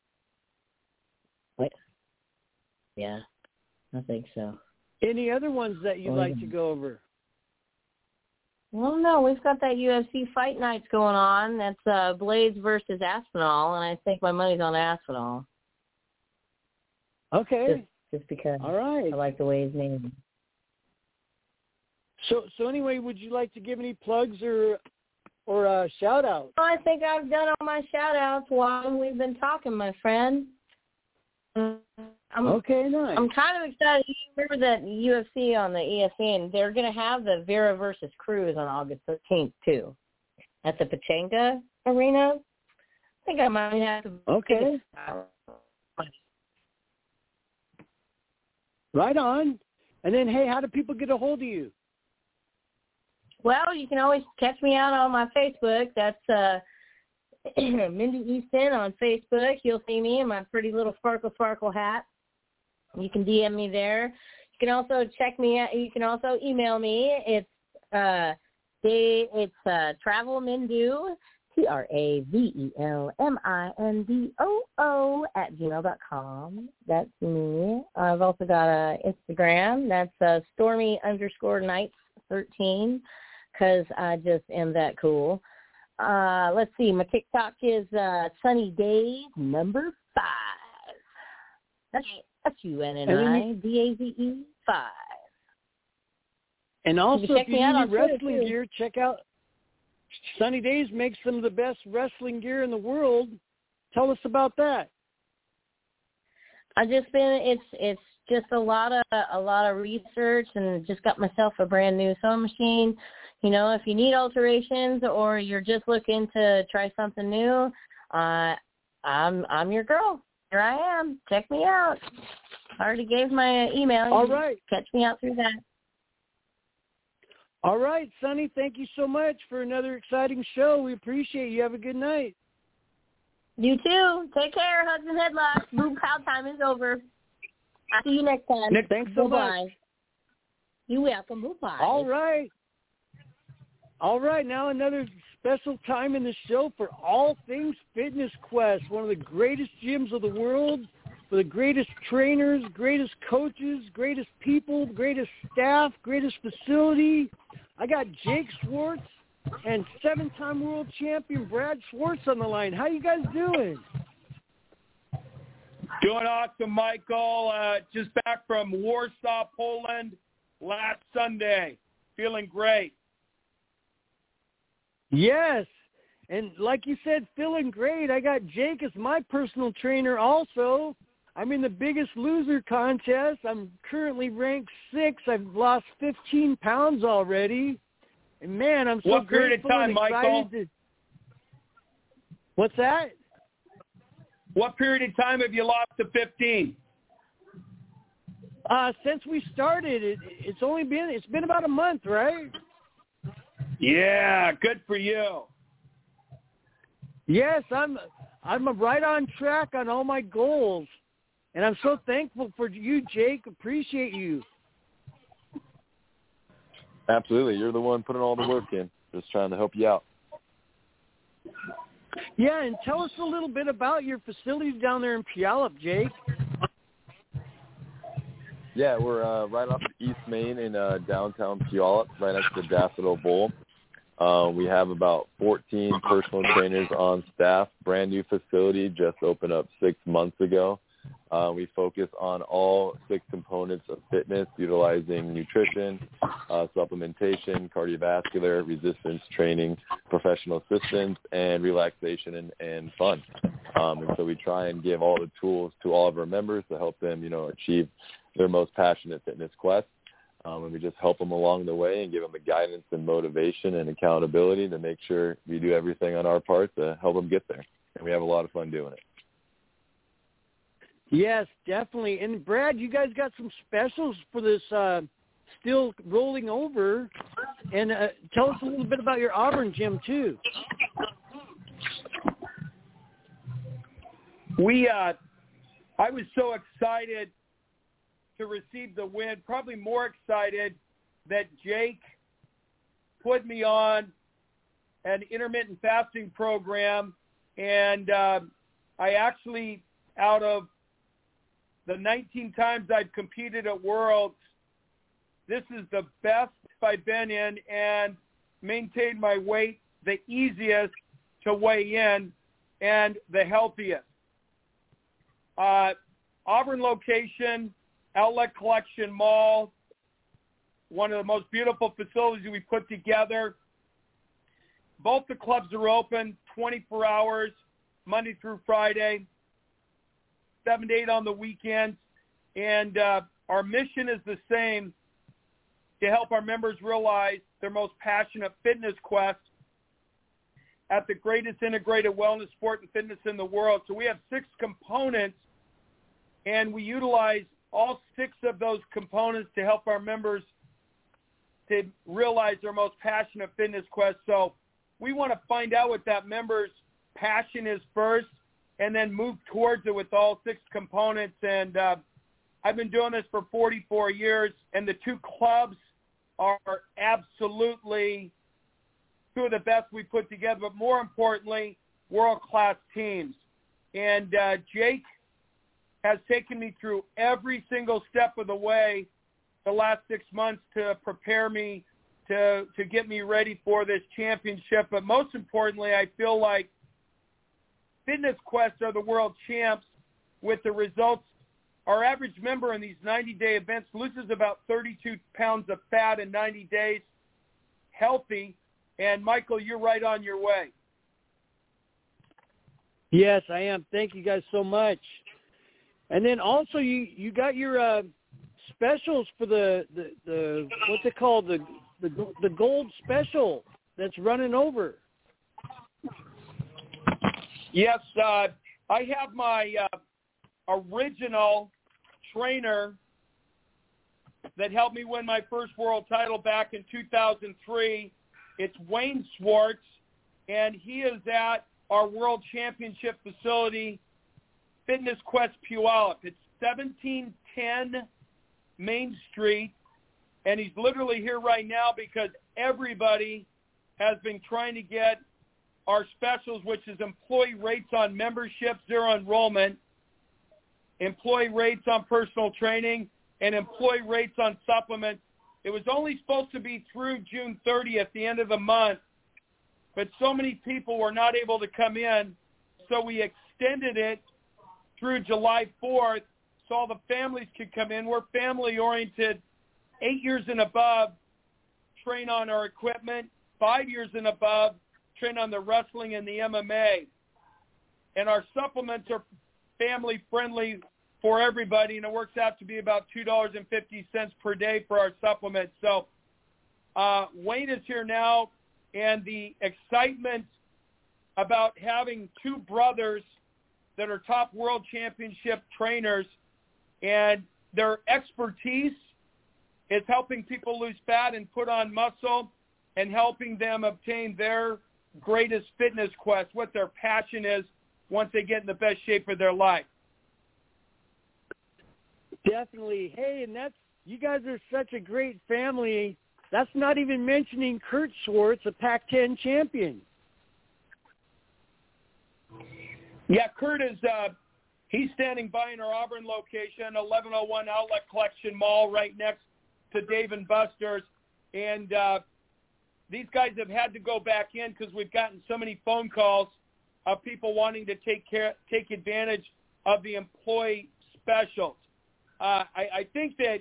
Wait. Yeah, I think so. Any other ones that you'd oh, like yeah. to go over? Well, no, we've got that U F C fight nights going on. That's uh, Blades versus Aspinall, and I think my money's on Aspinall. Okay. Just, just because All right. I like the way he's named. So, so anyway, would you like to give any plugs or or uh, shout outs? I think I've done all my shout outs while we've been talking, my friend. I'm, okay, nice. I'm kind of excited. You remember that U F C on the E S P N? They're going to have the Vera versus Cruz on August thirteenth, too, at the Pachanga Arena. I think I might have to. Okay. Right on. And then, hey, how do people get a hold of you? Well, you can always catch me out on my Facebook. That's uh, Mindy Easton on Facebook. You'll see me in my pretty little sparkle sparkle hat. You can D M me there. You can also check me out. You can also email me. It's uh, they, it's uh, Travel Mindu, T R A V E L M I N D O O at gmail dot com. That's me. I've also got a Instagram. That's uh, Stormy underscore Nights thirteen. Because I just am that cool. Uh, let's see. My TikTok is uh, Sunny Days number five. That's, that's U N N I D A Z E five. And also, you if you need any wrestling too. gear, check out Sunny Days makes some of the best wrestling gear in the world. Tell us about that. I just been. It's it's just a lot of a lot of research, and just got myself a brand new sewing machine. You know, if you need alterations or you're just looking to try something new, uh, I'm I'm your girl. Here I am. Check me out. I already gave my email. All right. Catch me out through that. All right, Sonny. Thank you so much for another exciting show. We appreciate you. Have a good night. You too. Take care. Hugs and headlocks. Boob cow time is over. I'll see you next time. Nick, thanks so Bye-bye. much. You're welcome. Bye-bye. All right. All right, now another special time in the show for all things Fitness Quest, one of the greatest gyms of the world, with the greatest trainers, greatest coaches, greatest people, greatest staff, greatest facility. I got Jake Schwartz and seven-time world champion Brad Schwartz on the line. How you guys doing? Doing awesome, Michael. Uh, just back from Warsaw, Poland last Sunday. Feeling great. Yes, and like you said, feeling great. I got Jake as my personal trainer also. I'm in the Biggest Loser contest. I'm currently ranked six. I've lost fifteen pounds already. And, man, I'm so what period grateful of time, and excited Michael? to... What's that? What period of time have you lost to fifteen? Uh, since we started, it, it's only been, it's been about a month, right? Yeah, good for you. Yes, I'm I'm right on track on all my goals. And I'm so thankful for you, Jake. Appreciate you. Absolutely. You're the one putting all the work in. Just trying to help you out. Yeah, and tell us a little bit about your facilities down there in Puyallup, Jake. Yeah, we're uh, right off of East Main in uh, downtown Puyallup, right next to the Daffodil Bowl. Uh, we have about fourteen personal trainers on staff. Brand new facility, just opened up six months ago. Uh, we focus on all six components of fitness, utilizing nutrition, uh, supplementation, cardiovascular, resistance training, professional assistance, and relaxation and, and fun. Um, and so we try and give all the tools to all of our members to help them, you know, achieve their most passionate fitness quest. Um, and we just help them along the way and give them the guidance and motivation and accountability to make sure we do everything on our part to help them get there. And we have a lot of fun doing it. Yes, definitely. And Brad, you guys got some specials for this uh, still rolling over. And uh, tell us a little bit about your Auburn gym, too. We, uh, I was so excited to receive the win, probably more excited that Jake put me on an intermittent fasting program. And uh, I actually, out of the nineteen times I've competed at Worlds, this is the best I've been in and maintained my weight the easiest to weigh in and the healthiest. Uh, Auburn location, Outlet Collection Mall, one of the most beautiful facilities we put together. Both the clubs are open twenty-four hours, Monday through Friday, seven to eight on the weekends. And uh, our mission is the same, to help our members realize their most passionate fitness quest at the greatest integrated wellness, sport, and fitness in the world. So we have six components, and we utilize all six of those components to help our members to realize their most passionate fitness quest. So we want to find out what that member's passion is first, and then move towards it with all six components. And uh, I've been doing this for forty-four years, and the two clubs are absolutely two of the best we put together, but more importantly, world-class teams. And uh, Jake has taken me through every single step of the way the last six months to prepare me to, to get me ready for this championship. But most importantly, I feel like Fitness Quest are the world champs with the results. Our average member in these ninety-day events loses about thirty-two pounds of fat in ninety days, healthy. And, Michael, you're right on your way. Yes, I am. Thank you guys so much. And then also you, you got your uh, specials for the, the, the what's it called, the, the the gold special that's running over. Yes, uh, I have my uh, original trainer that helped me win my first world title back in two thousand three. It's Wayne Swartz, and he is at our World Championship facility, Fitness Quest Puyallup. It's seventeen ten Main Street, and he's literally here right now because everybody has been trying to get our specials, which is employee rates on membership, zero enrollment, employee rates on personal training, and employee rates on supplements. It was only supposed to be through June thirtieth, the end of the month, but so many people were not able to come in, so we extended it through July fourth so all the families could come in. We're family-oriented. Eight years and above, train on our equipment. Five years and above, train on the wrestling and the M M A. And our supplements are family-friendly for everybody, and it works out to be about two dollars and fifty cents per day for our supplements. So uh, Wayne is here now, and the excitement about having two brothers that are top world championship trainers, and their expertise is helping people lose fat and put on muscle and helping them obtain their greatest fitness quest, what their passion is once they get in the best shape of their life. Definitely. Hey, and that's, you guys are such a great family. That's not even mentioning Kurt Swartz, a Pac ten champion. Yeah, Kurt is, uh, he's standing by in our Auburn location, eleven oh one Outlet Collection Mall, right next to Dave and Buster's. And uh, these guys have had to go back in because we've gotten so many phone calls of people wanting to take care, take advantage of the employee specials. Uh, I, I think that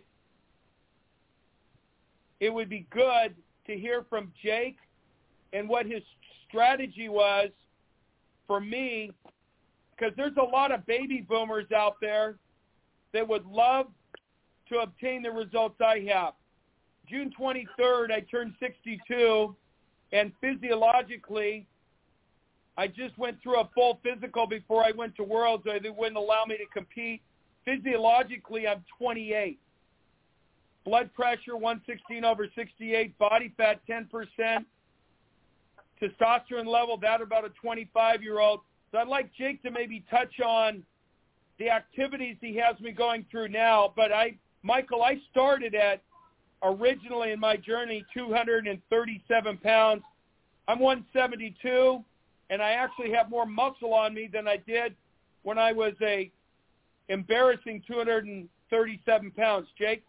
it would be good to hear from Jake and what his strategy was for me, because there's a lot of baby boomers out there that would love to obtain the results I have. June twenty-third, I turned sixty-two, and physiologically, I just went through a full physical before I went to Worlds, or they wouldn't allow me to compete. Physiologically, I'm twenty-eight. Blood pressure, one sixteen over sixty-eight. Body fat, ten percent. Testosterone level, that about a twenty-five-year-old. So I'd like Jake to maybe touch on the activities he has me going through now. But I, Michael, I started at, originally in my journey, two hundred thirty-seven pounds. I'm one seventy-two, and I actually have more muscle on me than I did when I was a embarrassing two hundred thirty-seven pounds. Jake?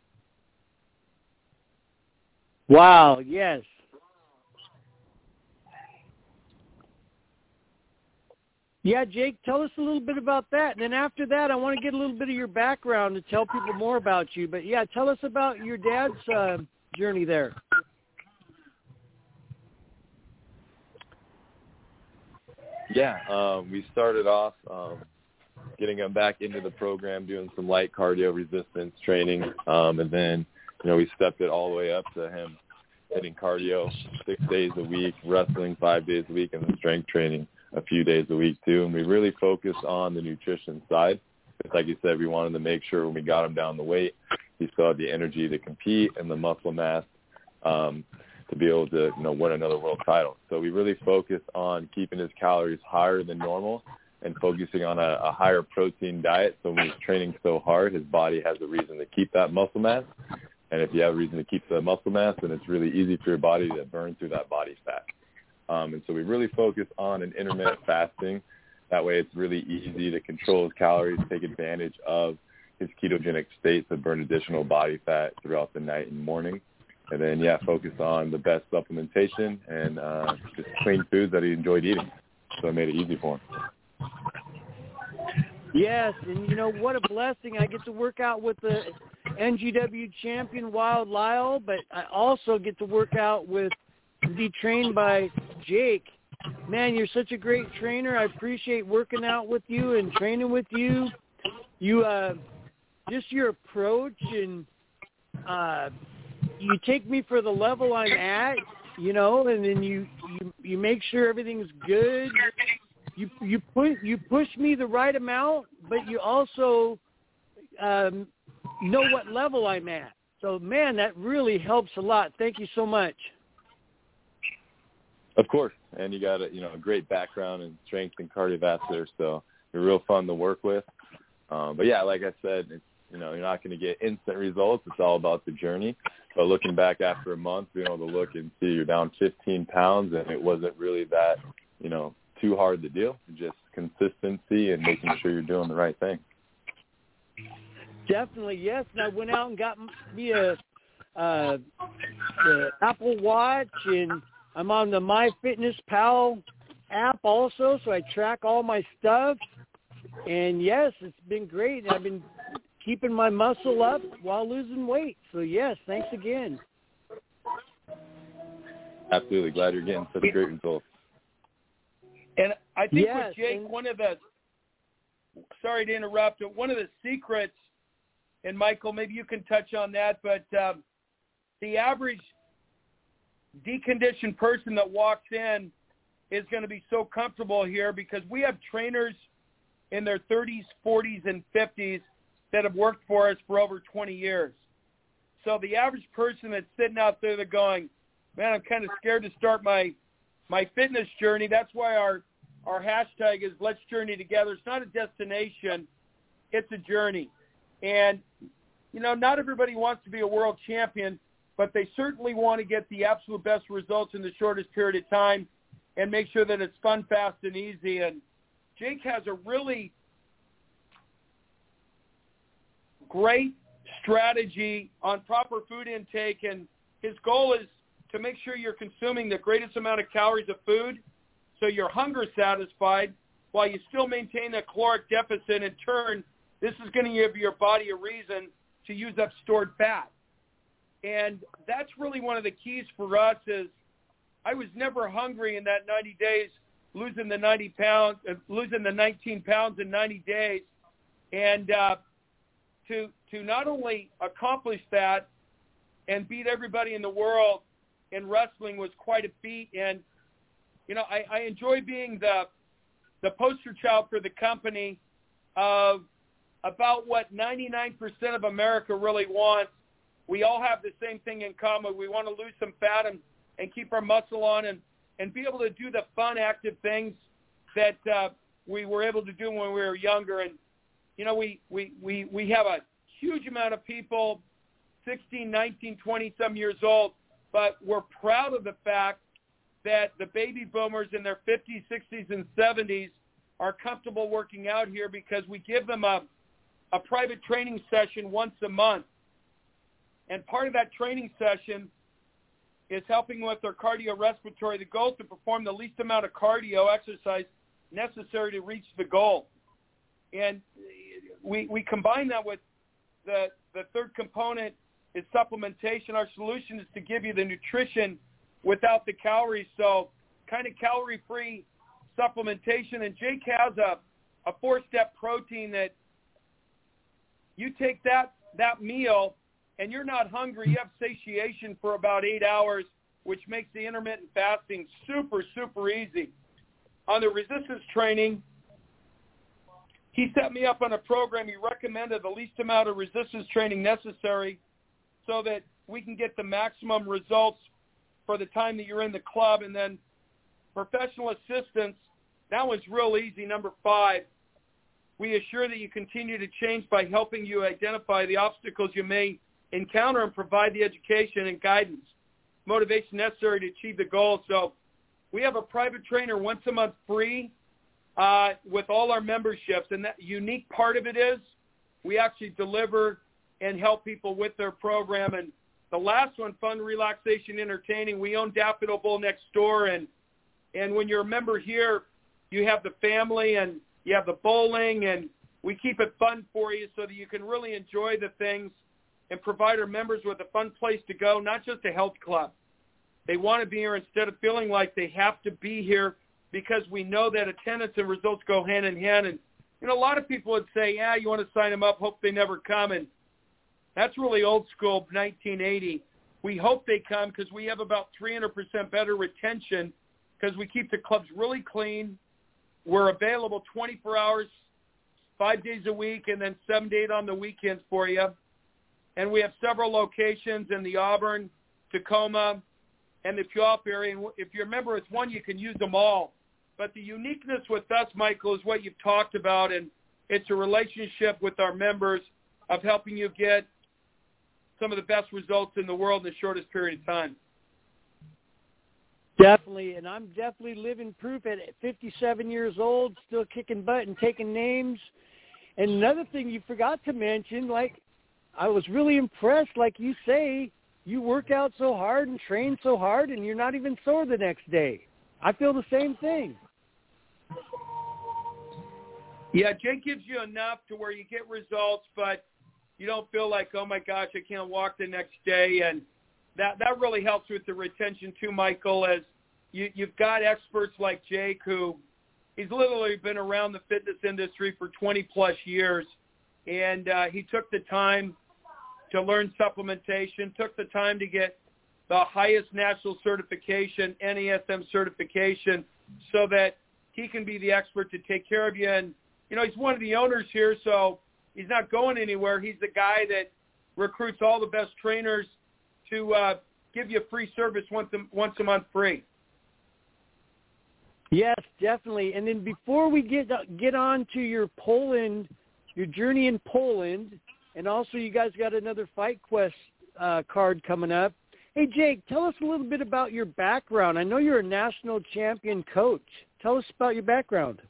Wow, yes. Yeah, Jake, tell us a little bit about that. And then after that, I want to get a little bit of your background to tell people more about you. But, yeah, tell us about your dad's uh, journey there? Yeah, um, we started off um, getting him back into the program, doing some light cardio resistance training, um, and then, you know, we stepped it all the way up to him hitting cardio six days a week, wrestling five days a week, and then strength training a few days a week too. And we really focused on the nutrition side. It's like you said, we wanted to make sure when we got him down the weight, he still had the energy to compete and the muscle mass um, to be able to, you know, win another world title. So we really focused on keeping his calories higher than normal and focusing on a, a higher protein diet. So when he's training so hard, his body has a reason to keep that muscle mass. And if you have a reason to keep the muscle mass, then it's really easy for your body to burn through that body fat. Um, and so we really focus on an intermittent fasting. That way it's really easy to control his calories, take advantage of his ketogenic state to burn additional body fat throughout the night and morning. And then, yeah, focus on the best supplementation and uh, just clean foods that he enjoyed eating. So it made it easy for him. Yes, and you know, what a blessing. I get to work out with the N G W champion Wild Lyle, but I also get to work out with, be trained by Jake. Man, you're such a great trainer. I appreciate working out with you and training with you. You, uh, just your approach, and uh, you take me for the level I'm at, you know, and then you, you, you make sure everything's good. You you push you push me the right amount, but you also um, know what level I'm at. So, man, that really helps a lot. Thank you so much. Of course, and you got a you know a great background in strength and cardiovascular, so you're real fun to work with. Um, but yeah, like I said, it's, you know you're not going to get instant results. It's all about the journey. But looking back after a month, being able to look and see you're down fifteen pounds, and it wasn't really that you know. too hard to deal, just consistency and making sure you're doing the right thing. Definitely, yes. And I went out and got me a uh, the Apple Watch, and I'm on the MyFitnessPal app also, so I track all my stuff. And yes, it's been great. I've been keeping my muscle up while losing weight. So yes, thanks again. Absolutely, glad you're getting such great results. And I think yes, with Jake, and- one of the, sorry to interrupt, but one of the secrets, and Michael, maybe you can touch on that, but um, the average deconditioned person that walks in is going to be so comfortable here because we have trainers in their thirties, forties, and fifties that have worked for us for over twenty years. So the average person that's sitting out there, they're going, man, I'm kind of scared to start my my fitness journey. That's why our Our hashtag is Let's Journey Together. It's not a destination. It's a journey. And, you know, not everybody wants to be a world champion, but they certainly want to get the absolute best results in the shortest period of time and make sure that it's fun, fast, and easy. And Jake has a really great strategy on proper food intake, and his goal is to make sure you're consuming the greatest amount of calories of food so your hunger is satisfied while you still maintain a caloric deficit. In turn, this is going to give your body a reason to use up stored fat. And that's really one of the keys for us is I was never hungry in that ninety days, losing the ninety pounds, uh, losing the nineteen pounds in ninety days. And uh, to to not only accomplish that and beat everybody in the world in wrestling was quite a feat. And you know, I, I enjoy being the the poster child for the company of about what ninety-nine percent of America really wants. We all have the same thing in common. We want to lose some fat and, and keep our muscle on and, and be able to do the fun, active things that uh, we were able to do when we were younger. And, you know, we, we, we, we have a huge amount of people, sixteen, nineteen, twenty-some years old, but we're proud of the fact that the baby boomers in their fifties, sixties, and seventies are comfortable working out here because we give them a, a private training session once a month. And part of that training session is helping with their cardiorespiratory. The goal is to perform the least amount of cardio exercise necessary to reach the goal. And we we combine that with the, the third component is supplementation. Our solution is to give you the nutrition without the calories, so kind of calorie-free supplementation. And Jake has a, a four-step protein that you take that, that meal, and you're not hungry. You have satiation for about eight hours, which makes the intermittent fasting super, super easy. On the resistance training, he set me up on a program. He recommended the least amount of resistance training necessary so that we can get the maximum results for the time that you're in the club. And then professional assistance, that one's real easy. Number five, we assure that you continue to change by helping you identify the obstacles you may encounter and provide the education and guidance, motivation necessary to achieve the goal. So we have a private trainer once a month free uh, with all our memberships. And that unique part of it is we actually deliver and help people with their program. And the last one, fun, relaxation, entertaining, we own Daffodil Bowl next door. And, and when you're a member here, you have the family and you have the bowling, and we keep it fun for you so that you can really enjoy the things and provide our members with a fun place to go, not just a health club. They want to be here instead of feeling like they have to be here, because we know that attendance and results go hand in hand. And, you know, a lot of people would say, yeah, you want to sign them up, hope they never come. And that's really old school, nineteen eighty. We hope they come because we have about three hundred percent better retention because we keep the clubs really clean. We're available twenty-four hours, five days a week, and then seven to eight on the weekends for you. And we have several locations in the Auburn, Tacoma, and the Puyallup area. And if you remember, it's one, you can use them all. But the uniqueness with us, Michael, is what you've talked about, and it's a relationship with our members of helping you get some of the best results in the world in the shortest period of time. Definitely, and I'm definitely living proof at fifty-seven years old, still kicking butt and taking names. And another thing you forgot to mention, like, I was really impressed, like you say, you work out so hard and train so hard, and you're not even sore the next day. I feel the same thing. Yeah, Jake gives you enough to where you get results, but you don't feel like, oh, my gosh, I can't walk the next day. And that, that really helps with the retention too, Michael, as you, you've got experts like Jake who he's literally been around the fitness industry for twenty-plus years, and uh, he took the time to learn supplementation, took the time to get the highest national certification, N A S M certification, so that he can be the expert to take care of you. And, you know, he's one of the owners here, so he's not going anywhere. He's the guy that recruits all the best trainers to uh, give you free service once a, once a month free. Yes, definitely. And then before we get get on to your Poland, your journey in Poland, and also you guys got another Fight Quest uh, card coming up. Hey, Jake, tell us a little bit about your background. I know you're a national champion coach. Tell us about your background.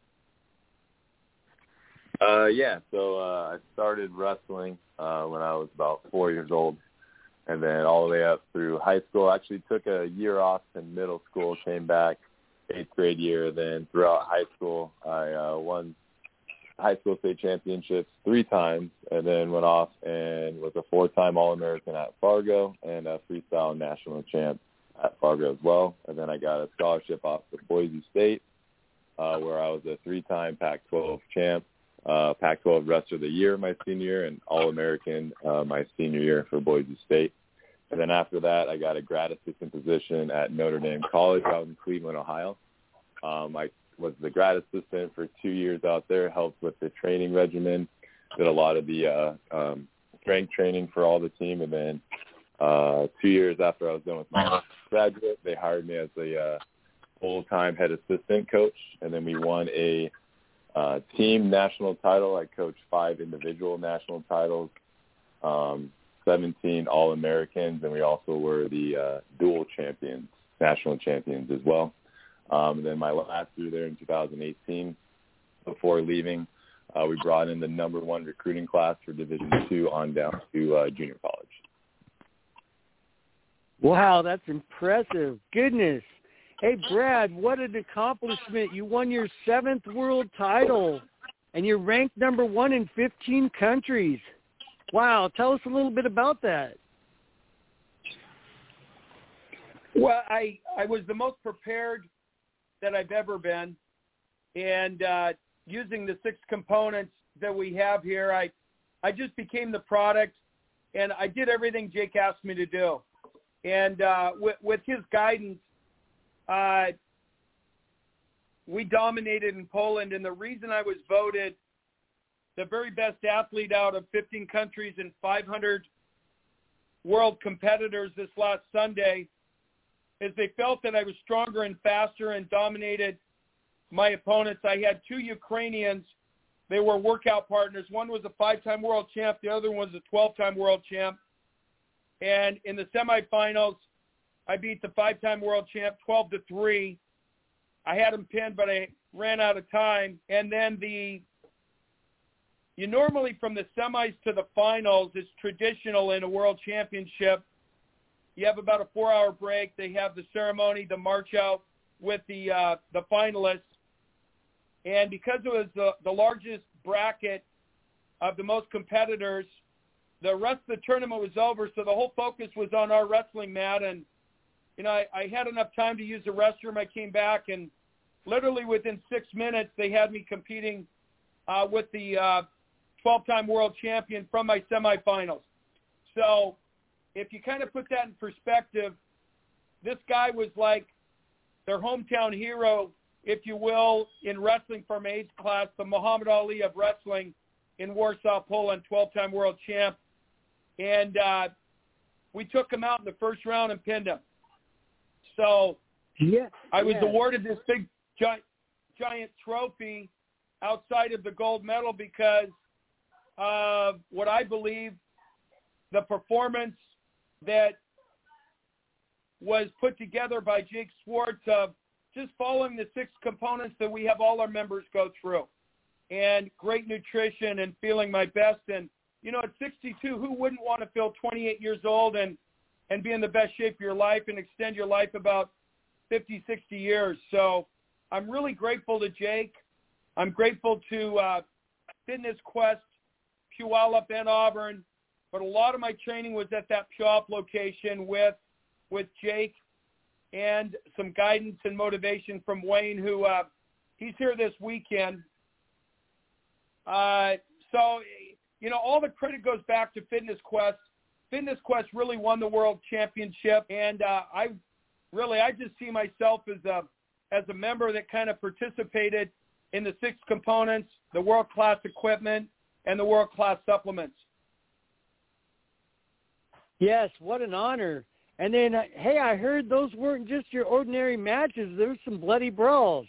Uh, yeah, so uh, I started wrestling uh, when I was about four years old, and then all the way up through high school. I actually took a year off in middle school, came back eighth grade year. Then throughout high school, I uh, won high school state championships three times, and then went off and was a four-time All-American at Fargo and a freestyle national champ at Fargo as well. And then I got a scholarship off to Boise State, uh, where I was a three-time Pac twelve champ, uh, Pac twelve Wrestler of the Year my senior year, and All-American uh, my senior year for Boise State. And then after that, I got a grad assistant position at Notre Dame College out in Cleveland, Ohio. Um, I was the grad assistant for two years out there, helped with the training regimen, did a lot of the uh, um, strength training for all the team. And then uh, two years after I was done with my graduate, they hired me as a uh, full-time head assistant coach. And then we won a uh, team national title. I coached five individual national titles, um, seventeen All-Americans, and we also were the uh, dual champions, national champions as well. Um, and then my last year there in two thousand eighteen, before leaving, uh, we brought in the number one recruiting class for Division two on down to uh, junior college. Wow, that's impressive. Goodness. Hey, Brad, what an accomplishment. You won your seventh world title, and you're ranked number one in fifteen countries. Wow, tell us a little bit about that. Well, I, I was the most prepared that I've ever been. And uh, using the six components that we have here, I, I just became the product, and I did everything Jake asked me to do. And uh, with, with his guidance, uh, we dominated in Poland. And the reason I was voted the very best athlete out of fifteen countries and five hundred world competitors this last Sunday is they felt that I was stronger and faster and dominated my opponents. I had two Ukrainians. They were workout partners. One was a five-time world champ. The other one was a twelve-time world champ. And in the semifinals, I beat the five-time world champ twelve to three. I had him pinned, but I ran out of time. And then the you normally from the semis to the finals, it's traditional in a world championship. You have about a four-hour break. They have the ceremony, the march out with the uh, the finalists. And because it was the, the largest bracket of the most competitors, the rest of the tournament was over, so the whole focus was on our wrestling mat. And, you know, I, I had enough time to use the restroom. I came back, and literally within six minutes, they had me competing uh, with the uh, twelve-time world champion from my semifinals. So if you kind of put that in perspective, this guy was like their hometown hero, if you will, in wrestling from age class, the Muhammad Ali of wrestling in Warsaw, Poland, twelve-time world champ. And uh, we took him out in the first round and pinned him. So yeah, I was yeah. awarded this big giant, giant trophy outside of the gold medal because of what I believe the performance that was put together by Jake Swartz of just following the six components that we have all our members go through, and great nutrition and feeling my best. And, you know, at sixty-two, who wouldn't want to feel twenty-eight years old and, and be in the best shape of your life and extend your life about fifty, sixty years? So I'm really grateful to Jake. I'm grateful to uh, Fitness Quest, Puyallup, and Auburn. But a lot of my training was at that Puyallup location with with Jake, and some guidance and motivation from Wayne, who uh, he's here this weekend. Uh, so, you know, all the credit goes back to Fitness Quest. Fitness Quest really won the world championship, and uh, I really, I just see myself as a as a member that kind of participated in the six components, the world-class equipment, and the world-class supplements. Yes, what an honor. And then, uh, hey, I heard those weren't just your ordinary matches. There were some bloody brawls.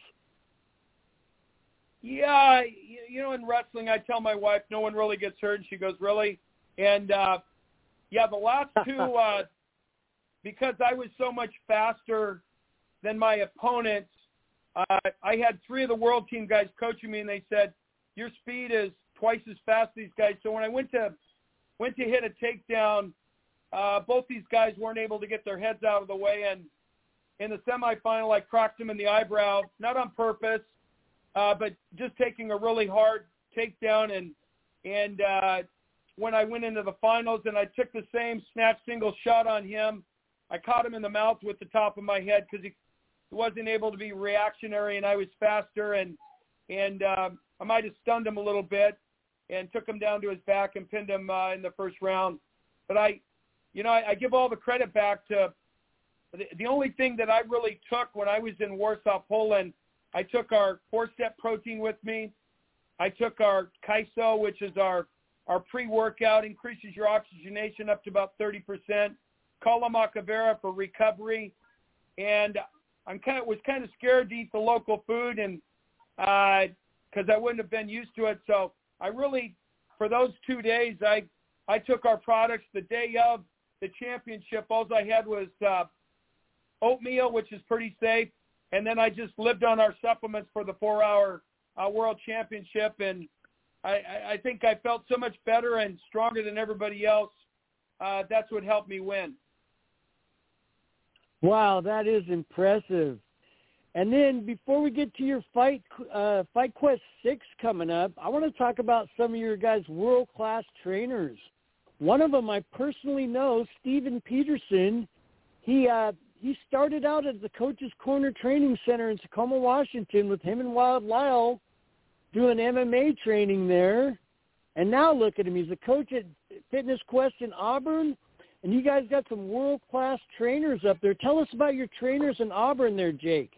Yeah, you know, in wrestling, I tell my wife no one really gets hurt, and she goes, really? And, uh, yeah, the last two, uh, because I was so much faster than my opponents, uh, I had three of the world team guys coaching me, and they said, your speed is twice as fast as these guys. So when I went to went to hit a takedown, Uh, both these guys weren't able to get their heads out of the way, and in the semifinal, I cracked them in the eyebrow, not on purpose, uh, but just taking a really hard takedown. And and uh, when I went into the finals and I took the same snatch single shot on him, I caught him in the mouth with the top of my head because he wasn't able to be reactionary, and I was faster, and and uh, I might have stunned him a little bit and took him down to his back and pinned him uh, in the first round. But I. You know, I, I give all the credit back to the, the only thing that I really took when I was in Warsaw, Poland. I took our four-step protein with me. I took our Kaiso, which is our, our pre-workout, increases your oxygenation up to about thirty percent. Kala Macavera for recovery. And I'm kind of was kind of scared to eat the local food, and because uh, I wouldn't have been used to it. So I really, for those two days, I I took our products. The day of the championship, all I had was uh, oatmeal, which is pretty safe, and then I just lived on our supplements for the four-hour uh, world championship, and I, I think I felt so much better and stronger than everybody else. Uh, that's what helped me win. Wow, that is impressive. And then before we get to your fight, uh, Fight Quest six coming up, I want to talk about some of your guys' world-class trainers. One of them I personally know, Steven Peterson. He uh, he started out at the Coach's Corner Training Center in Tacoma, Washington, with him and Wild Lyle doing M M A training there. And now look at him. He's a coach at Fitness Quest in Auburn. And you guys got some world-class trainers up there. Tell us about your trainers in Auburn there, Jake.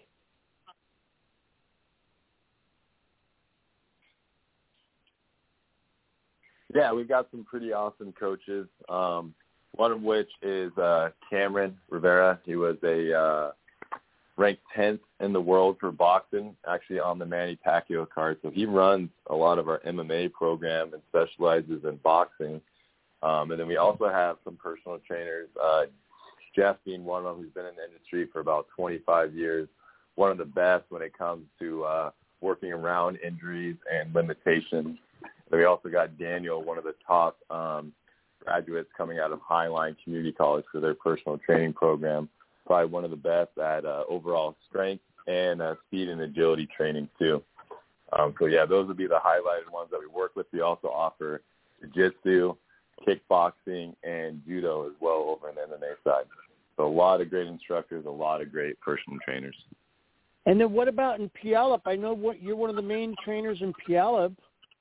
Yeah, we've got some pretty awesome coaches, um, one of which is uh, Cameron Rivera. He was a uh, ranked tenth in the world for boxing, actually on the Manny Pacquiao card. So he runs a lot of our M M A program and specializes in boxing. Um, and then we also have some personal trainers, uh, Jeff being one of them who's been in the industry for about twenty-five years, one of the best when it comes to uh, working around injuries and limitations. And we also got Daniel, one of the top um, graduates coming out of Highline Community College for their personal training program, probably one of the best at uh, overall strength and uh, speed and agility training too. Um, so, yeah, those would be the highlighted ones that we work with. We also offer jiu-jitsu, kickboxing, and judo as well over on the M M A side. So a lot of great instructors, a lot of great personal trainers. And then what about in Puyallup? I know what you're one of the main trainers in Puyallup.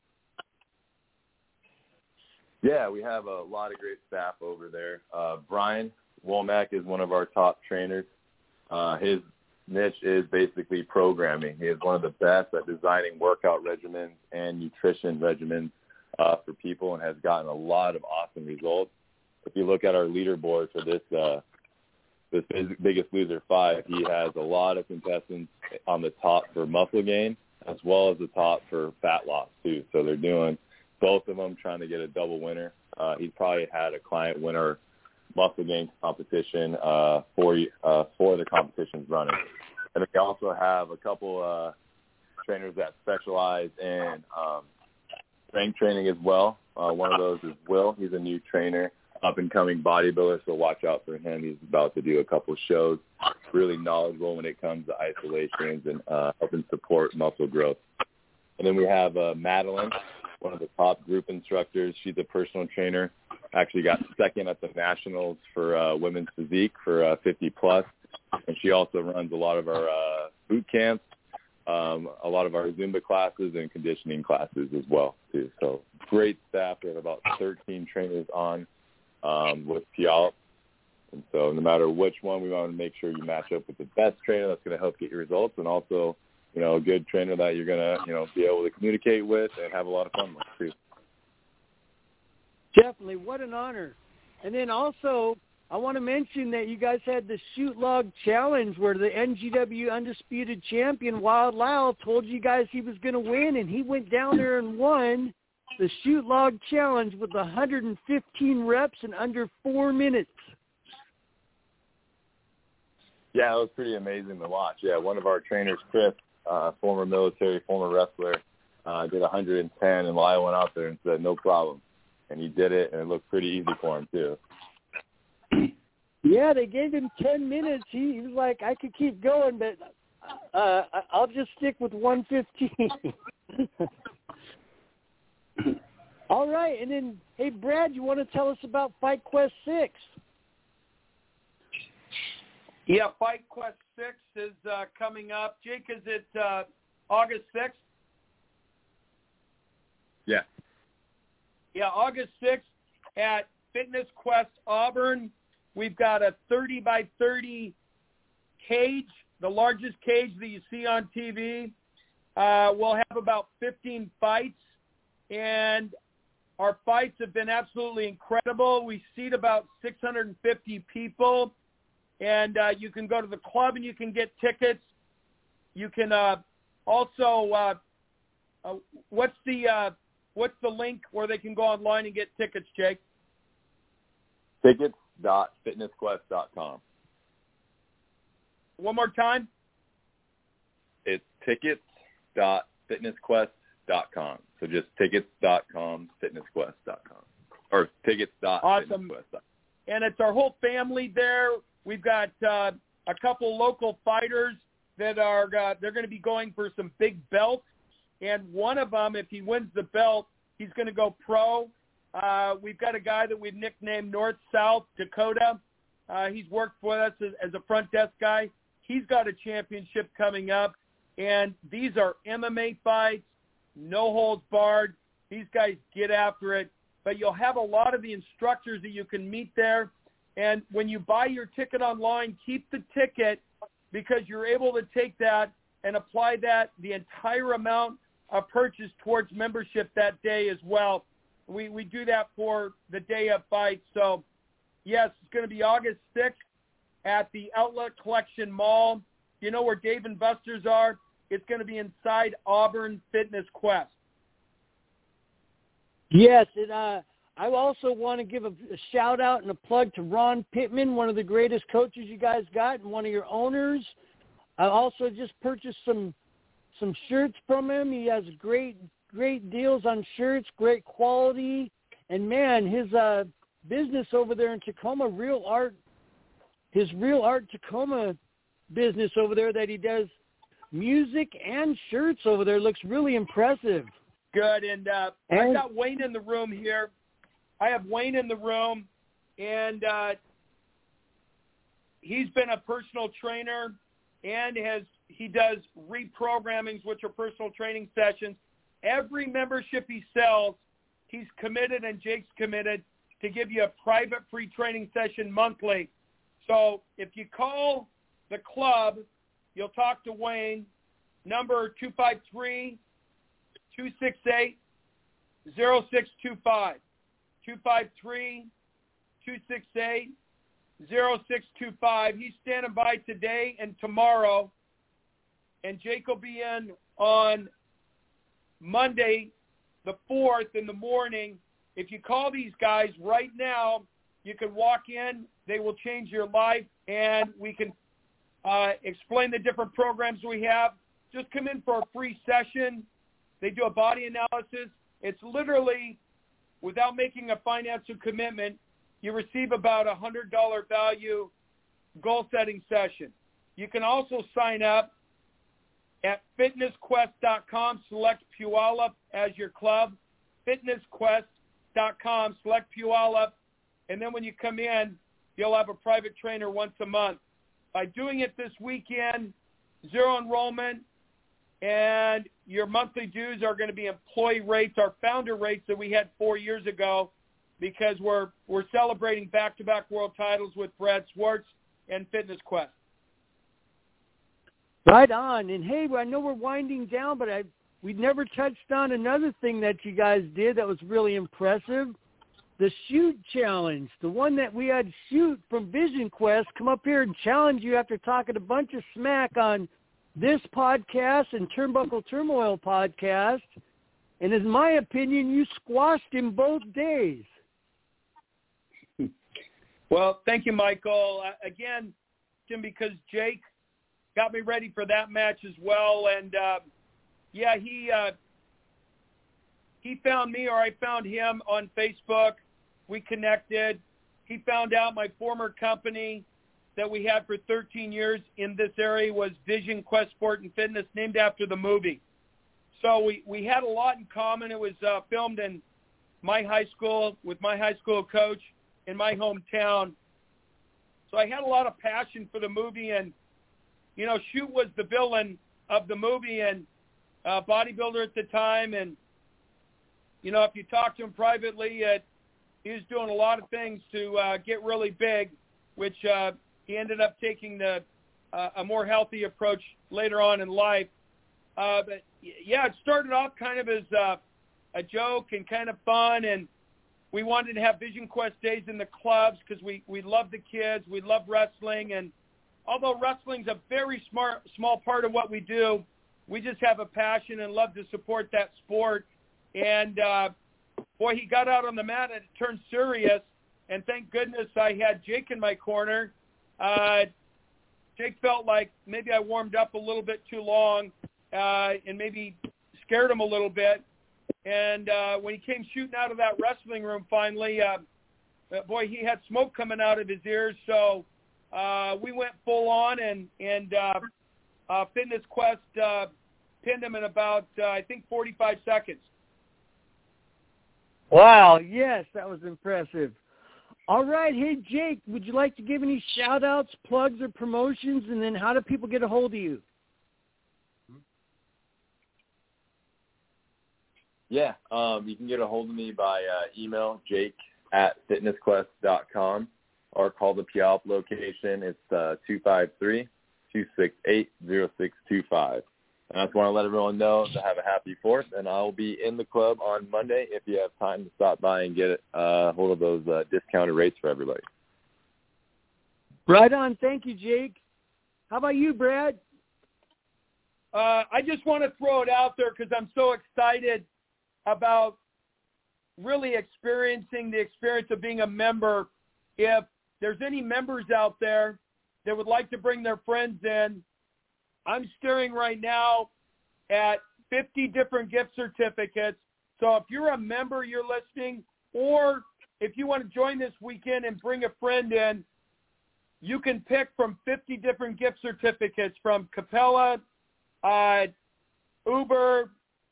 Yeah, we have a lot of great staff over there. Uh, Brian Womack is one of our top trainers. Uh, his niche is basically programming. He is one of the best at designing workout regimens and nutrition regimens uh, for people and has gotten a lot of awesome results. If you look at our leaderboard for this uh, this Biggest Loser five, he has a lot of contestants on the top for muscle gain as well as the top for fat loss too. So they're doing both of them trying to get a double winner. Uh, he's probably had a client winner muscle gain competition uh, for uh, for the competitions running. And we also have a couple uh, trainers that specialize in um, strength training as well. Uh, one of those is Will. He's a new trainer, up-and-coming bodybuilder, so watch out for him. He's about to do a couple shows. Really knowledgeable when it comes to isolations and uh, helping support muscle growth. And then we have uh, Madeline, one of the top group instructors. She's a personal trainer. Actually got second at the Nationals for uh, women's physique for uh, fifty plus. And she also runs a lot of our uh, boot camps, um, a lot of our Zumba classes and conditioning classes as well, too. So great staff. We have about thirteen trainers on um, with Puyallup. And so no matter which one, we want to make sure you match up with the best trainer that's going to help get your results, and also, you know, a good trainer that you're going to, you know, be able to communicate with and have a lot of fun with, too. Definitely. What an honor. And then also, I want to mention that you guys had the Shoot Log Challenge where the N G W Undisputed Champion, Wild Lyle, told you guys he was going to win, and he went down there and won the Shoot Log Challenge with one hundred fifteen reps in under four minutes. Yeah, it was pretty amazing to watch. Yeah, one of our trainers, Chris, uh, former military, former wrestler, uh, did one hundred ten, and Lyle went out there and said, no problem. And he did it, and it looked pretty easy for him, too. Yeah, they gave him ten minutes. He, he was like, I could keep going, but uh, I'll just stick with one fifteen. All right, and then, hey, Brad, you want to tell us about Fight Quest six? Yeah, Fight Quest six is uh, coming up. Jake, is it uh, August sixth? Yeah. Yeah, August sixth at Fitness Quest Auburn. We've got a thirty by thirty cage, the largest cage that you see on T V. Uh, we'll have about fifteen fights, and our fights have been absolutely incredible. We seat about six hundred fifty people, and uh, you can go to the club and you can get tickets. You can uh, also, uh, uh, what's the uh, what's the link where they can go online and get tickets, Jake? Tickets dot fitness quest dot com. One more time. It's tickets dot fitness quest dot com. So just tickets dot com, fitness quest dot com. Or tickets dot fitness quest dot com. Awesome. And it's our whole family there. We've got uh, a couple local fighters that are uh, they're going to be going for some big belts. And one of them, if he wins the belt, he's going to go pro. Uh, we've got a guy that we've nicknamed North South Dakota. Uh, he's worked for us as, as a front desk guy. He's got a championship coming up, and these are M M A fights, no holds barred. These guys get after it, but you'll have a lot of the instructors that you can meet there. And when you buy your ticket online, keep the ticket because you're able to take that and apply that, the entire amount of purchase towards membership that day as well. We we do that for the day of fight. So, yes, it's going to be August sixth at the Outlet Collection Mall. You know where Dave and Buster's are? It's going to be inside Auburn Fitness Quest. Yes, and uh, I also want to give a, a shout-out and a plug to Ron Pittman, one of the greatest coaches you guys got and one of your owners. I also just purchased some some shirts from him. He has great great deals on shirts, great quality. And, man, his uh, business over there in Tacoma, Real Art, his Real Art Tacoma business over there that he does music and shirts over there looks really impressive. Good, and, uh, and I've got Wayne in the room here. I have Wayne in the room, and uh, he's been a personal trainer and has he does reprogrammings, which are personal training sessions. Every membership he sells, he's committed, and Jake's committed to give you a private free training session monthly. So if you call the club, you'll talk to Wayne, number two five three, two six eight, zero six two five, two five three, two six eight, zero six two five. He's standing by today and tomorrow, and Jake will be in on Monday the fourth in the morning. If you call these guys right now, you can walk in. They will change your life, and we can uh, explain the different programs we have. Just come in for a free session. They do a body analysis. It's literally, without making a financial commitment, you receive about a one hundred dollars value goal-setting session. You can also sign up at fitness quest dot com, select Puyallup as your club, fitness quest dot com, select Puyallup, and then when you come in, you'll have a private trainer once a month. By doing it this weekend, zero enrollment, and your monthly dues are going to be employee rates, our founder rates that we had four years ago, because we're we're celebrating back-to-back world titles with Brad Schwartz and Fitness Quest. Right on. And, hey, I know we're winding down, but I we never touched on another thing that you guys did that was really impressive, the shoot challenge, the one that we had Shoot from Vision Quest come up here and challenge you after talking a bunch of smack on this podcast and Turnbuckle Turmoil podcast. And in my opinion, you squashed him both days. Well, thank you, Michael. Uh, again, Tim, because Jake got me ready for that match as well. And, uh, yeah, he uh, he found me, or I found him on Facebook. We connected. He found out my former company that we had for thirteen years in this area was Vision Quest Sport and Fitness, named after the movie. So we, we had a lot in common. It was uh, filmed in my high school with my high school coach in my hometown. So I had a lot of passion for the movie, and, you know, Shoot was the villain of the movie and uh, bodybuilder at the time. And, you know, if you talk to him privately, uh, he was doing a lot of things to uh, get really big, which uh, he ended up taking the uh, a more healthy approach later on in life. Uh, but, yeah, it started off kind of as uh, a joke and kind of fun, and we wanted to have Vision Quest days in the clubs because we, we love the kids. We love wrestling. And although wrestling's a very smart, small part of what we do, we just have a passion and love to support that sport. And, uh, boy, he got out on the mat and it turned serious. And thank goodness I had Jake in my corner. Uh, Jake felt like maybe I warmed up a little bit too long uh, and maybe scared him a little bit. And uh, when he came shooting out of that wrestling room finally, uh, boy, he had smoke coming out of his ears. So uh, we went full on, and, and uh, uh, Fitness Quest uh, pinned him in about, uh, I think, forty-five seconds. Wow, yes, that was impressive. All right, hey, Jake, would you like to give any shout-outs, plugs, or promotions, and then how do people get a hold of you? Yeah, um, you can get a hold of me by uh, email, jake at fitness quest dot com, or call the Puyallup location. It's uh, two five three, two six eight, zero six two five. And I just want to let everyone know to have a happy fourth, and I'll be in the club on Monday if you have time to stop by and get uh, hold of those uh, discounted rates for everybody. Right on. Thank you, Jake. How about you, Brad? Uh, I just want to throw it out there because I'm so excited about really experiencing the experience of being a member. If there's any members out there that would like to bring their friends in, I'm staring right now at fifty different gift certificates. So if you're a member, you're listening, or if you want to join this weekend and bring a friend in, you can pick from fifty different gift certificates from Capella, uh, Uber,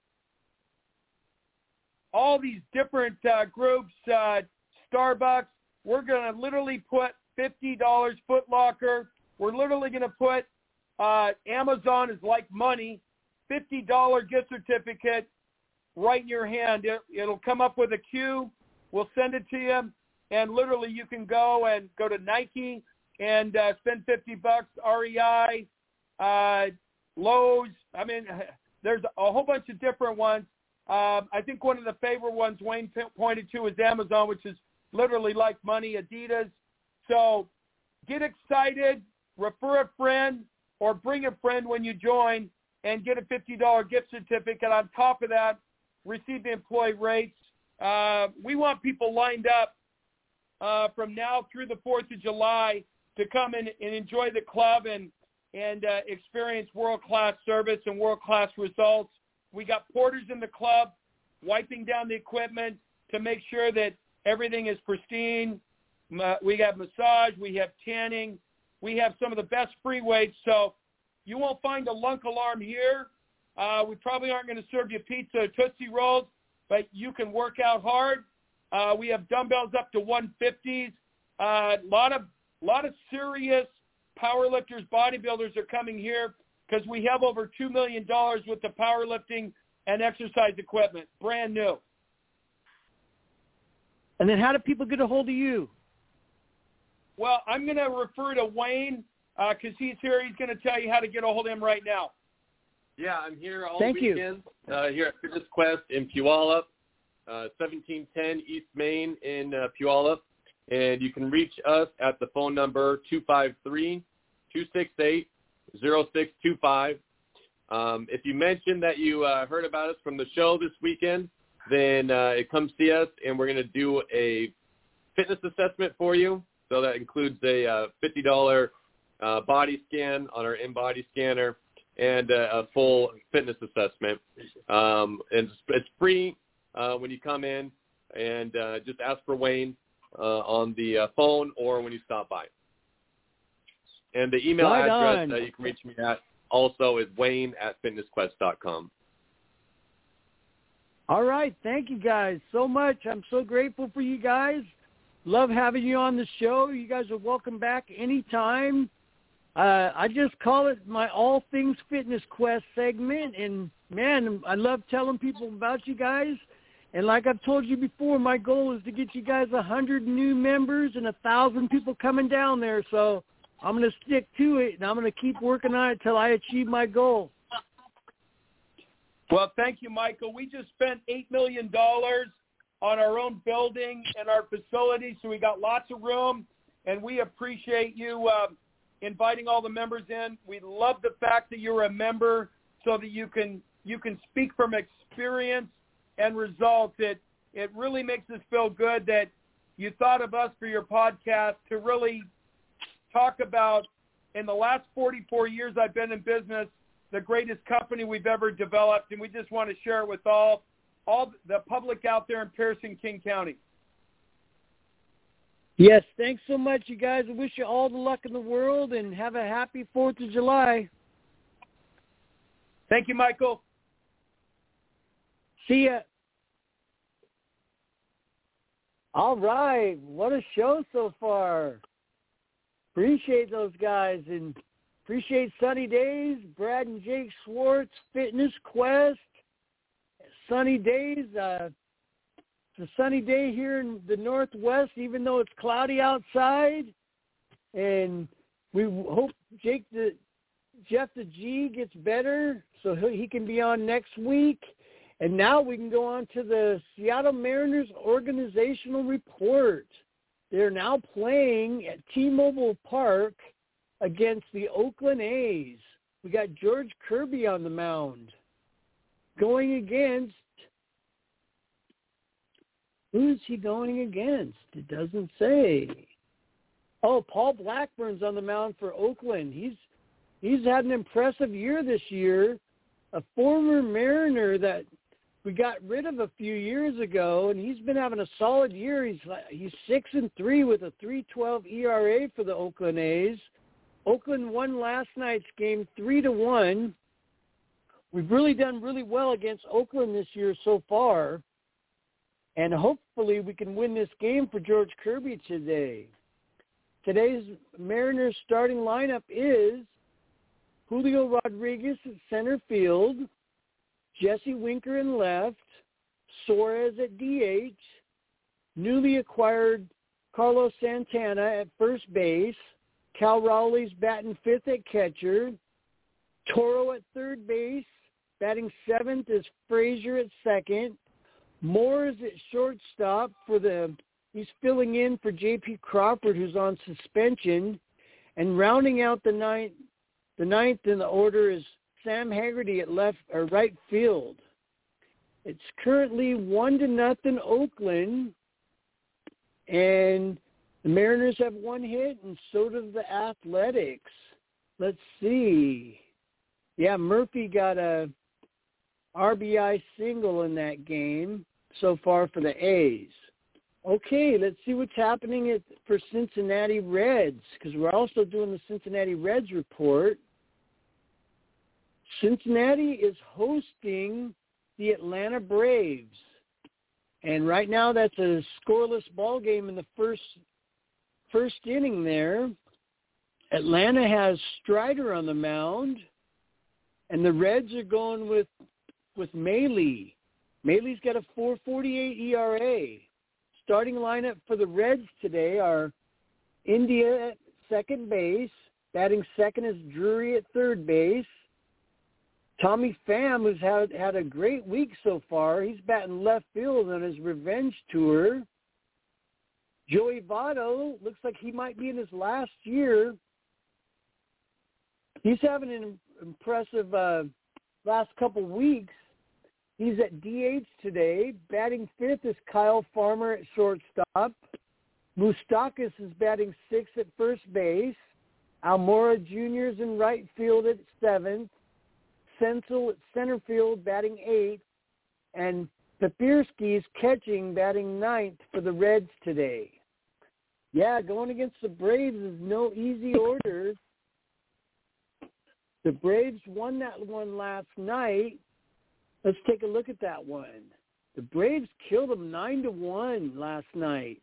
all these different uh, groups, uh, Starbucks. We're going to literally put fifty dollars Foot Locker. We're literally going to put uh, Amazon is like money, fifty dollars gift certificate right in your hand. It, it'll come up with a queue. We'll send it to you, and literally you can go and go to Nike and uh, spend fifty bucks, R E I, uh, Lowe's. I mean, there's a whole bunch of different ones. Um, I think one of the favorite ones Wayne pointed to is Amazon, which is literally like money, Adidas. So get excited, refer a friend, or bring a friend when you join and get a fifty dollars gift certificate. On top of that, receive the employee rates. Uh, we want people lined up uh, from now through the fourth of July to come in and enjoy the club and, and uh, experience world-class service and world-class results. We got porters in the club wiping down the equipment to make sure that everything is pristine. We got massage. We have tanning. We have some of the best free weights. So you won't find a lunk alarm here. Uh, we probably aren't going to serve you pizza or Tootsie Rolls, but you can work out hard. Uh, we have dumbbells up to one fifties. A uh, lot of lot of serious powerlifters, bodybuilders are coming here, because we have over two million dollars worth of powerlifting and exercise equipment, brand new. And then how do people get a hold of you? Well, I'm going to refer to Wayne because uh, he's here. He's going to tell you how to get a hold of him right now. Yeah, I'm here all Thank weekend uh, here at Fitness Quest in Puyallup, uh, seventeen ten East Main in uh, Puyallup. And you can reach us at the phone number two five three, two six eight, zero six two five. Um, if you mention that you uh, heard about us from the show this weekend, then uh, come see us, and we're going to do a fitness assessment for you. So that includes a uh, fifty dollars uh, body scan on our in-body scanner and uh, a full fitness assessment. Um, and it's, it's free uh, when you come in, and uh, just ask for Wayne uh, on the uh, phone or when you stop by. And the email right address on. that you can reach me at also is wayne at fitness quest dot com. All right. Thank you guys so much. I'm so grateful for you guys. Love having you on the show. You guys are welcome back anytime. Uh, I just call it my All Things Fitness Quest segment. And, man, I love telling people about you guys. And like I've told you before, my goal is to get you guys one hundred new members and one thousand people coming down there. So I'm going to stick to it, and I'm going to keep working on it until I achieve my goal. Well, thank you, Michael. We just spent eight million dollars on our own building and our facility, so we got lots of room, and we appreciate you uh, inviting all the members in. We love the fact that you're a member so that you can you can speak from experience and results. It, it really makes us feel good that you thought of us for your podcast to really talk about, in the last forty-four years I've been in business, the greatest company we've ever developed, and we just want to share it with all all the public out there in Pierce and King County. Yes, thanks so much, you guys. I wish you all the luck in the world, and have a happy fourth of July. Thank you, Michael. See ya. All right. What a show so far. Appreciate those guys and appreciate Sunny Days, Brad and Jake Schwartz, Fitness Quest, Sunny Days. Uh, it's a sunny day here in the Northwest, even though it's cloudy outside. And we hope Jake the Jeff the G gets better so he can be on next week. And now we can go on to the Seattle Mariners organizational report. They're now playing at T-Mobile Park against the Oakland A's. We got George Kirby on the mound going against, who is he going against? It doesn't say. Oh, Paul Blackburn's on the mound for Oakland. He's he's had an impressive year this year. A former Mariner that we got rid of a few years ago, and he's been having a solid year. He's he's six and three with a three twelve E R A for the Oakland A's. Oakland won last night's game three to one. We've really done really well against Oakland this year so far, and hopefully we can win this game for George Kirby today. Today's Mariners starting lineup is Julio Rodriguez at center field, Jesse Winker in left, Suarez at D H, newly acquired Carlos Santana at first base, Cal Rowley's batting fifth at catcher, Toro at third base, batting seventh is Frazier at second, Moore is at shortstop for the he's filling in for J P Crawford, who's on suspension, and rounding out the ninth the ninth in the order is Sam Haggerty at left or right field. It's currently one to nothing Oakland, and the Mariners have one hit, and so do the Athletics. Let's see. Yeah, Murphy got a R B I single in that game so far for the A's. Okay, let's see what's happening at, for Cincinnati Reds, because we're also doing the Cincinnati Reds report. Cincinnati is hosting the Atlanta Braves, and right now that's a scoreless ball game in the first first inning there. Atlanta has Strider on the mound, and the Reds are going with with Maile. Maile's got a four forty-eight E R A. Starting lineup for the Reds today are India at second base. Batting second is Drury at third base. Tommy Pham, who's had, had a great week so far, he's batting left field on his revenge tour. Joey Votto looks like he might be in his last year. He's having an impressive uh, last couple weeks. He's at D H today. Batting fifth is Kyle Farmer at shortstop. Moustakas is batting sixth at first base. Almora Junior is in right field at seventh. Senzel at center field batting eighth. And Papirski is catching, batting ninth for the Reds today. Yeah, going against the Braves is no easy order. The Braves won that one last night. Let's take a look at that one. The Braves killed them nine to one last night.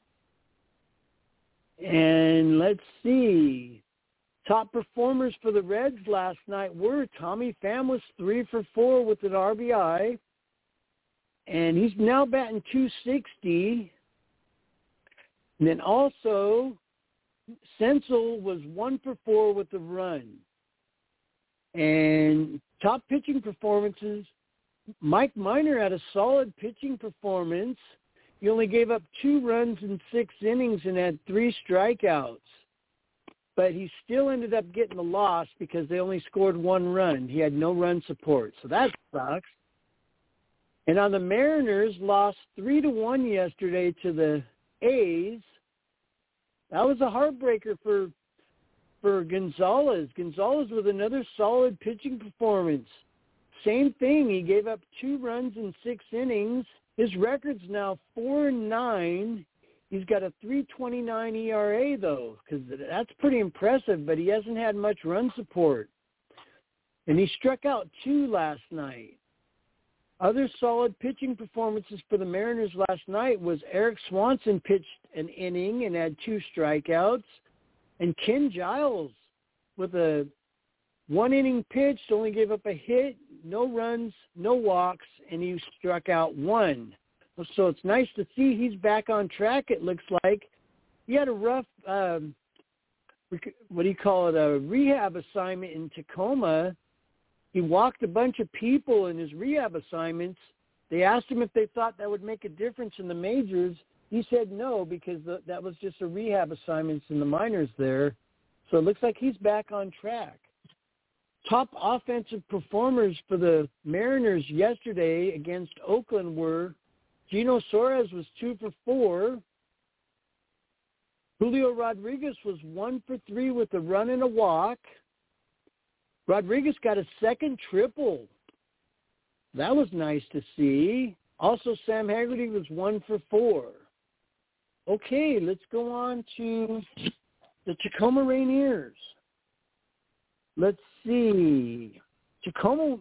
And let's see. Top performers for the Reds last night were Tommy Pham was three for four with an R B I. And he's now batting two sixty. And then also, Senzel was one for four with a run. And top pitching performances, Mike Minor had a solid pitching performance. He only gave up two runs in six innings and had three strikeouts. But he still ended up getting the loss because they only scored one run. He had no run support, so that sucks. And on the Mariners, lost three to one yesterday to the A's. That was a heartbreaker for for Gonzalez. Gonzalez with another solid pitching performance. Same thing. He gave up two runs in six innings. His record's now four and nine. He's got a three twenty-nine E R A though, because that's pretty impressive. But he hasn't had much run support, and he struck out two last night. Other solid pitching performances for the Mariners last night was Eric Swanson pitched an inning and had two strikeouts, and Ken Giles with a one-inning pitch only gave up a hit, no runs, no walks, and he struck out one. So it's nice to see he's back on track, it looks like. He had a rough, um, what do you call it, a rehab assignment in Tacoma. He walked a bunch of people in his rehab assignments. They asked him if they thought that would make a difference in the majors. He said no, because the, that was just a rehab assignments in the minors there. So it looks like he's back on track. Top offensive performers for the Mariners yesterday against Oakland were Gino Suarez was two for four. Julio Rodriguez was one for three with a run and a walk. Rodriguez got a second triple. That was nice to see. Also, Sam Haggerty was one for four. Okay, let's go on to the Tacoma Rainiers. Let's see. Tacoma,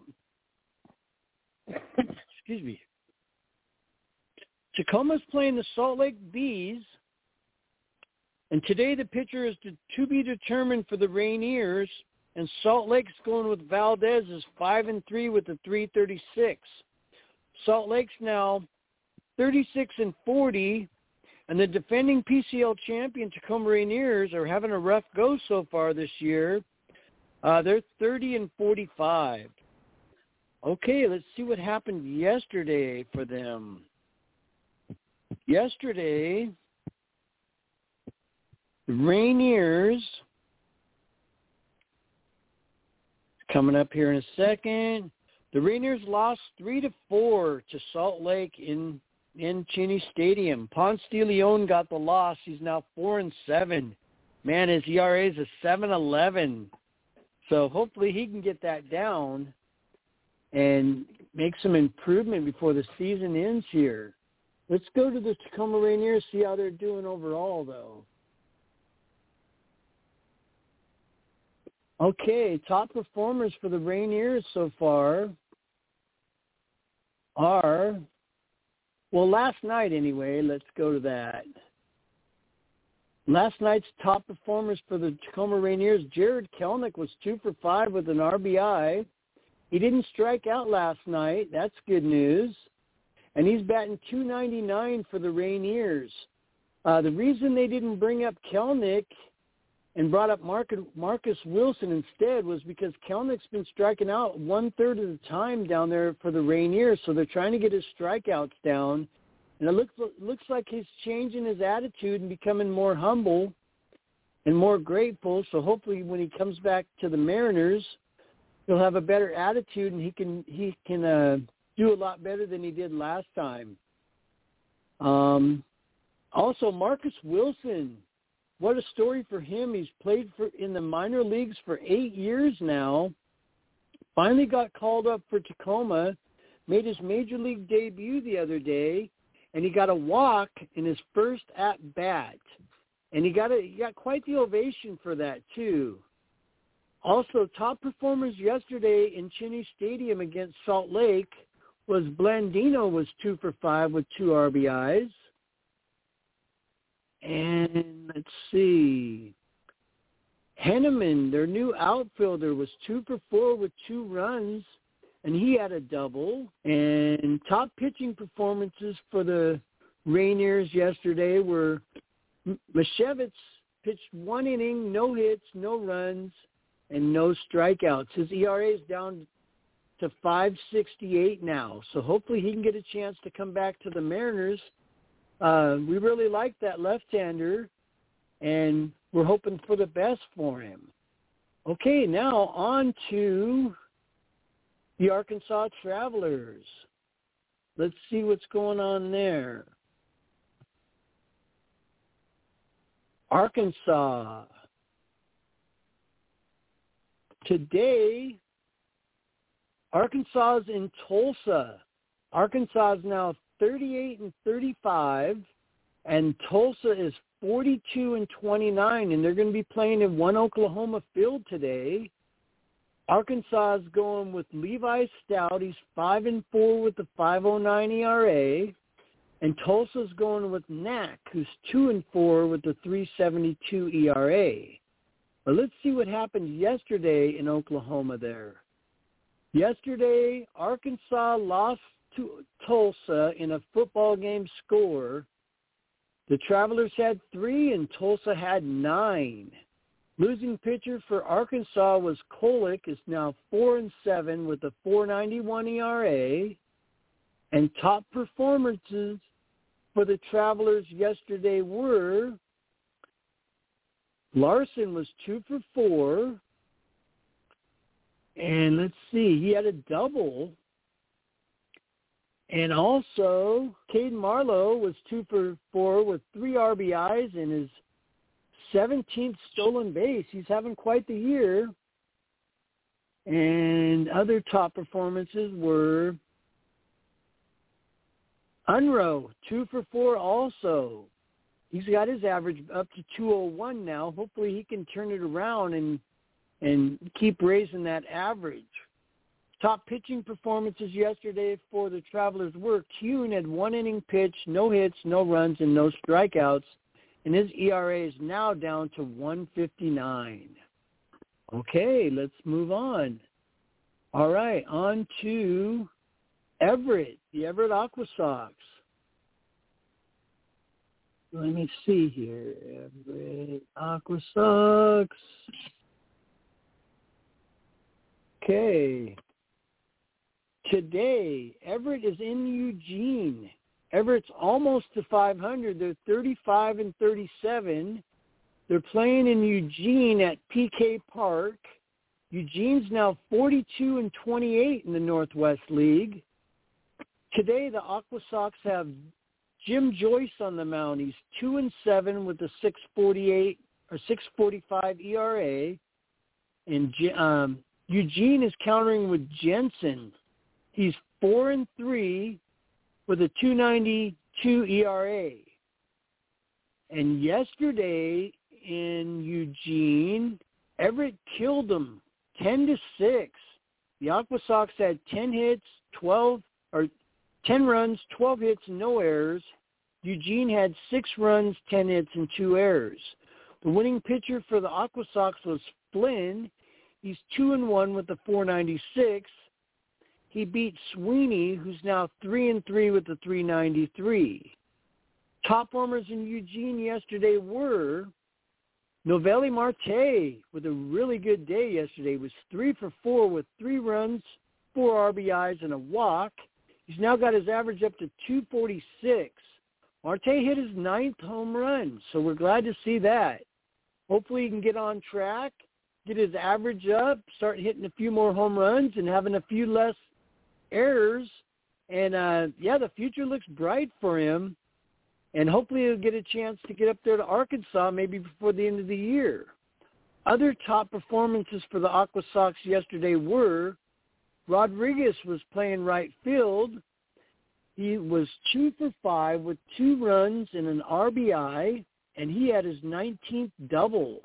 excuse me. Tacoma's playing the Salt Lake Bees. And today the pitcher is to, to be determined for the Rainiers. And Salt Lake's going with Valdez is five and three with a three thirty-six. Salt Lake's now thirty-six and forty, and the defending P C L champion Tacoma Rainiers are having a rough go so far this year. Uh, they're thirty and forty-five. Okay, let's see what happened yesterday for them. Yesterday, the Rainiers, coming up here in a second, the Rainiers lost three to four to Salt Lake in in Cheney Stadium. Ponce de Leon got the loss. He's now four and seven. Man, his E R A is a seven eleven. So hopefully he can get that down and make some improvement before the season ends here. Let's go to the Tacoma Rainiers, see how they're doing overall, though. Okay, top performers for the Rainiers so far are, well, last night anyway, let's go to that. Last night's top performers for the Tacoma Rainiers, Jared Kelnick was two for five with an R B I. He didn't strike out last night. That's good news. And he's batting two ninety-nine for the Rainiers. Uh, the reason they didn't bring up Kelnick and brought up Marcus, Marcus Wilson instead was because Kelnick's been striking out one-third of the time down there for the Rainiers, so they're trying to get his strikeouts down. And it looks looks like he's changing his attitude and becoming more humble and more grateful. So hopefully when he comes back to the Mariners, he'll have a better attitude and he can he can uh, do a lot better than he did last time. Um, also, Marcus Wilson, what a story for him. He's played for in the minor leagues for eight years now. Finally got called up for Tacoma, made his major league debut the other day. And he got a walk in his first at-bat. And he got a, he got quite the ovation for that, too. Also, top performers yesterday in Cheney Stadium against Salt Lake was Blandino was two for five with two R B Is. And let's see. Henneman, their new outfielder, was two for four with two runs. And he had a double. And top pitching performances for the Rainiers yesterday were Mashevitz pitched one inning, no hits, no runs, and no strikeouts. His E R A is down to five sixty-eight now. So hopefully he can get a chance to come back to the Mariners. Uh, we really like that left-hander, and we're hoping for the best for him. Okay, now on to the Arkansas Travelers. Let's see what's going on there. Arkansas. Today, Arkansas is in Tulsa. Arkansas is now thirty-eight and thirty-five, and Tulsa is forty-two and twenty-nine, and they're going to be playing in One Oklahoma Field today. Arkansas is going with Levi Stout. He's five and four with the five oh nine E R A. And Tulsa's going with Knack, who's two and four with the three seventy-two E R A. But let's see what happened yesterday in Oklahoma there. Yesterday, Arkansas lost to Tulsa in a football game score. The Travelers had three and Tulsa had nine. Losing pitcher for Arkansas was Kolick, is now four and seven with a four ninety-one E R A. And top performances for the Travelers yesterday were Larson was two for four. And let's see, he had a double. And also, Caden Marlowe was two for four with three R B Is and his seventeenth stolen base. He's having quite the year. And other top performances were Unruh, two for four also. He's got his average up to two oh one now. Hopefully he can turn it around and and keep raising that average. Top pitching performances yesterday for the Travelers were Kuhn had one inning pitch, no hits, no runs, and no strikeouts. And his E R A is now down to one fifty-nine. Okay, let's move on. All right, on to Everett, the Everett Aqua Sox. Let me see here. Everett Aqua Sox. Okay. Today, Everett is in Eugene. Everett's almost to five hundred. They're thirty-five and thirty-seven. They're playing in Eugene at P K Park. Eugene's now forty-two and twenty-eight in the Northwest League. Today, the Aqua Sox have Jim Joyce on the mound. He's two and seven with a six forty-eight or six forty-five E R A. And um, Eugene is countering with Jensen. He's four and three with a two ninety-two E R A. And yesterday in Eugene, Everett killed them ten to six. The Aqua Sox had ten hits, twelve or ten runs, twelve hits, no errors. Eugene had six runs, ten hits, and two errors. The winning pitcher for the Aqua Sox was Flynn. He's two and one with the four ninety-six. He beat Sweeney, who's now three and three with the three ninety-three. Top warmers in Eugene yesterday were Novelli Marte with a really good day yesterday. He was three for four with three runs, four R B Is, and a walk. He's now got his average up to two forty-six. Marte hit his ninth home run, so we're glad to see that. Hopefully he can get on track, get his average up, start hitting a few more home runs and having a few less errors. And, uh, yeah, the future looks bright for him. And hopefully he'll get a chance to get up there to Arkansas maybe before the end of the year. Other top performances for the Aqua Sox yesterday were Rodriguez was playing right field. He was two for five with two runs and an R B I, and he had his nineteenth double.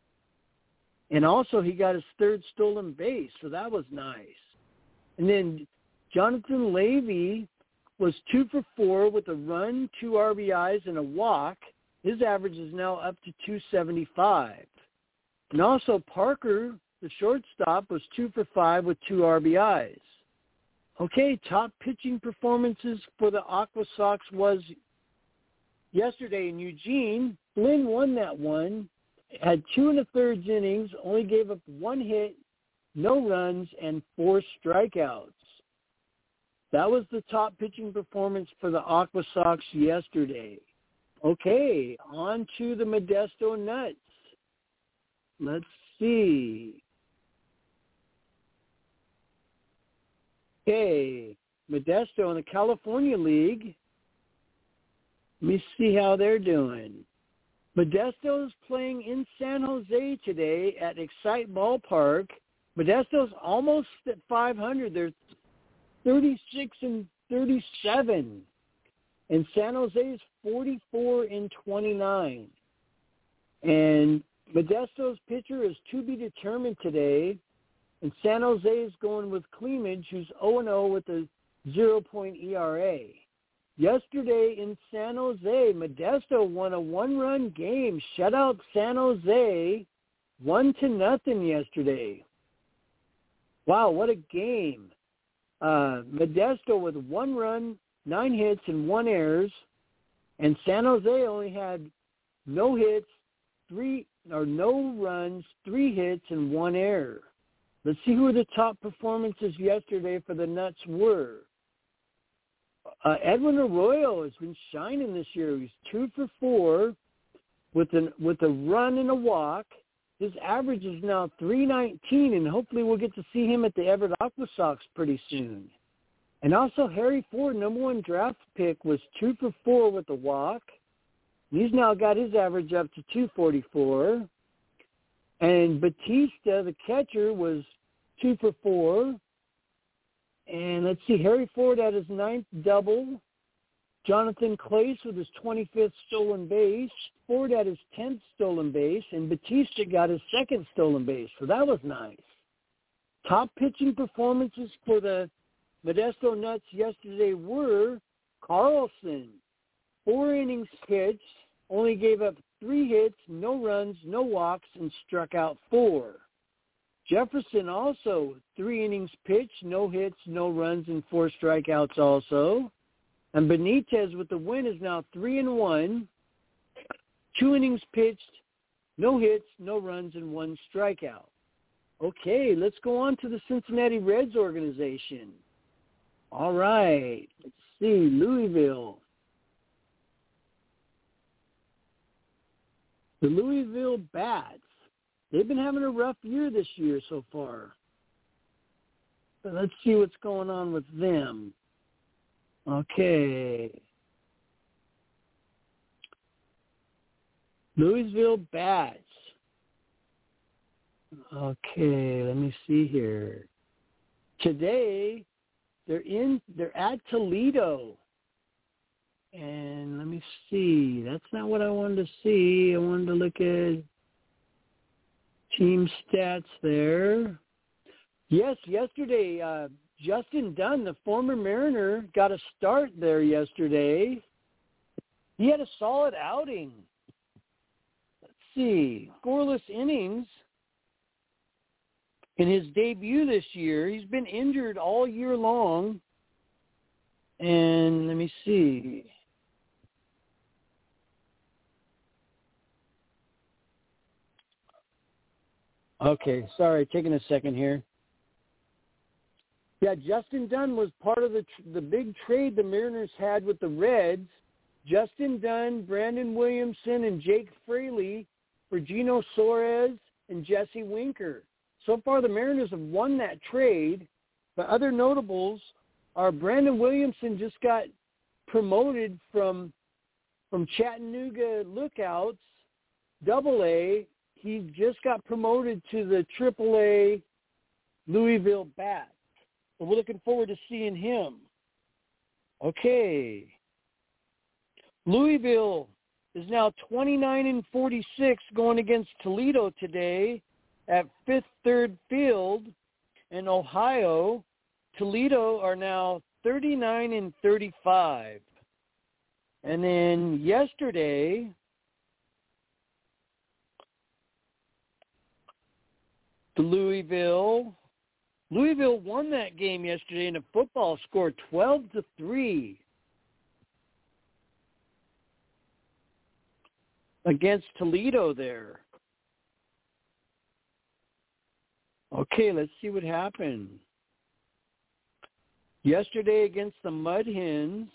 And also he got his third stolen base, so that was nice. And then Jonathan Levy was two for four with a run, two R B Is, and a walk. His average is now up to two seventy-five. And also Parker, the shortstop, was two for five with two R B Is. Okay, top pitching performances for the Aqua Sox was yesterday in Eugene. Flynn won that one, had two and a third innings, only gave up one hit, no runs, and four strikeouts. That was the top pitching performance for the Aqua Sox yesterday. Okay, on to the Modesto Nuts. Let's see. Okay, Modesto in the California League. Let me see how they're doing. Modesto's playing in San Jose today at Excite Ballpark. Modesto's almost at five hundred. They're thirty-six and thirty-seven. And San Jose is forty-four and twenty-nine. And Modesto's pitcher is to be determined today. And San Jose is going with Cleamage, who's oh and oh with a zero-point E R A. Yesterday in San Jose, Modesto won a one-run game. Shut out San Jose, one to nothing yesterday. Wow, what a game. Uh, Modesto with one run, nine hits, and one errors. And San Jose only had no hits, three or no runs, three hits, and one error. Let's see who the top performances yesterday for the Nuts were. Uh, Edwin Arroyo has been shining this year. He's two for four with an with a run and a walk. His average is now three nineteen, and hopefully we'll get to see him at the Everett Aqua Sox pretty soon. And also Harry Ford, number one draft pick, was two for four with a walk. He's now got his average up to two forty-four. And Batista, the catcher, was two for four. And let's see, Harry Ford had his ninth double. Jonathan Clace with his twenty-fifth stolen base. Ford had his tenth stolen base. And Batista got his second stolen base. So that was nice. Top pitching performances for the Modesto Nuts yesterday were Carlson. Four innings pitched, only gave up three hits, no runs, no walks, and struck out four. Jefferson also, three innings pitched, no hits, no runs, and four strikeouts also. And Benitez with the win is now three and one. Two innings pitched, no hits, no runs, and one strikeout. Okay, let's go on to the Cincinnati Reds organization. All right, let's see, Louisville. The Louisville Bats. They've been having a rough year this year so far. But let's see what's going on with them. Okay. Louisville Bats. Okay, let me see here. Today, they're in. They're at Toledo. And let me see. That's not what I wanted to see. I wanted to look at team stats there. Yes, yesterday, uh, Justin Dunn, the former Mariner, got a start there yesterday. He had a solid outing. Let's see. Scoreless innings in his debut this year. He's been injured all year long. And let me see. Okay, sorry, taking a second here. Yeah, Justin Dunn was part of the the big trade the Mariners had with the Reds. Justin Dunn, Brandon Williamson, and Jake Fraley for Gino Suarez and Jesse Winker. So far, the Mariners have won that trade, but other notables are Brandon Williamson just got promoted from from Chattanooga Lookouts, Double A. He just got promoted to the Triple A Louisville Bats. So we're looking forward to seeing him. Okay. Louisville is now twenty-nine and forty-six going against Toledo today at Fifth Third Field in Ohio. Toledo are now thirty-nine and thirty-five. And then yesterday, the Louisville, Louisville won that game yesterday in a football score twelve to three against Toledo there. Okay, let's see what happened. Yesterday against the Mud Hens,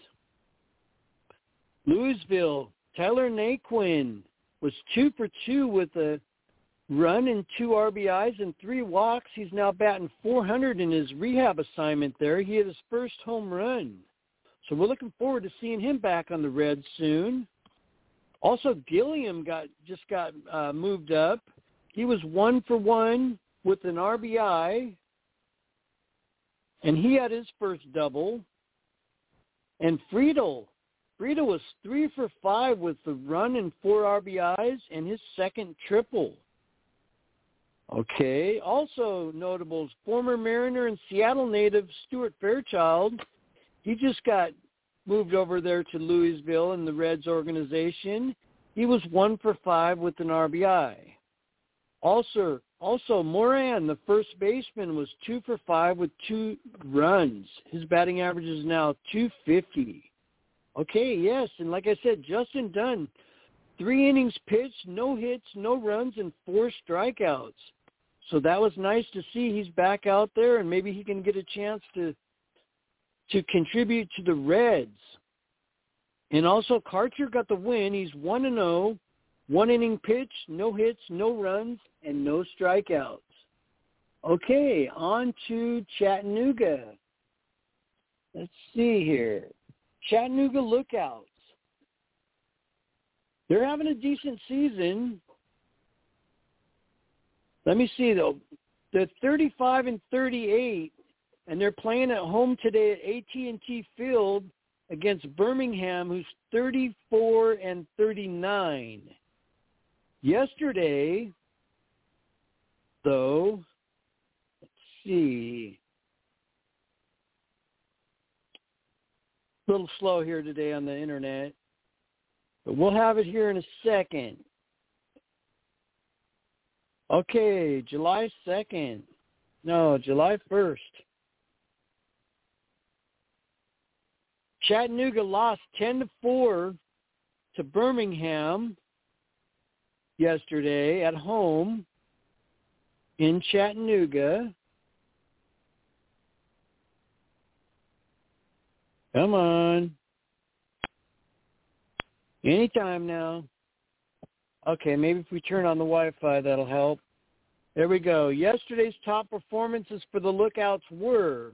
Louisville, Tyler Naquin was two for two with a run and two R B Is and three walks. He's now batting four hundred in his rehab assignment there. He had his first home run. So we're looking forward to seeing him back on the Reds soon. Also, Gilliam got just got uh, moved up. He was one for one with an R B I, and he had his first double. And Friedel, Friedel was three for five with the run and four R B Is and his second triple. Okay. Also notables, former Mariner and Seattle native Stuart Fairchild. He just got moved over there to Louisville in the Reds organization. He was one for five with an R B I. Also, also Moran, the first baseman, was two for five with two runs. His batting average is now two fifty. Okay, yes, and like I said, Justin Dunn, three innings pitched, no hits, no runs, and four strikeouts. So that was nice to see. He's back out there, and maybe he can get a chance to to contribute to the Reds. And also, Karcher got the win. He's one and oh, one inning pitch, no hits, no runs, and no strikeouts. Okay, on to Chattanooga. Let's see here. Chattanooga Lookouts. They're having a decent season. Let me see, though. They're thirty-five and thirty-eight, and they're playing at home today at A T and T Field against Birmingham, who's thirty-four and thirty-nine. Yesterday, though, let's see. A little slow here today on the internet, but we'll have it here in a second. Okay, July second. No, July first. Chattanooga lost ten to four to Birmingham yesterday at home in Chattanooga. Come on. Anytime now. Okay, maybe if we turn on the Wi-Fi, that'll help. There we go. Yesterday's top performances for the Lookouts were,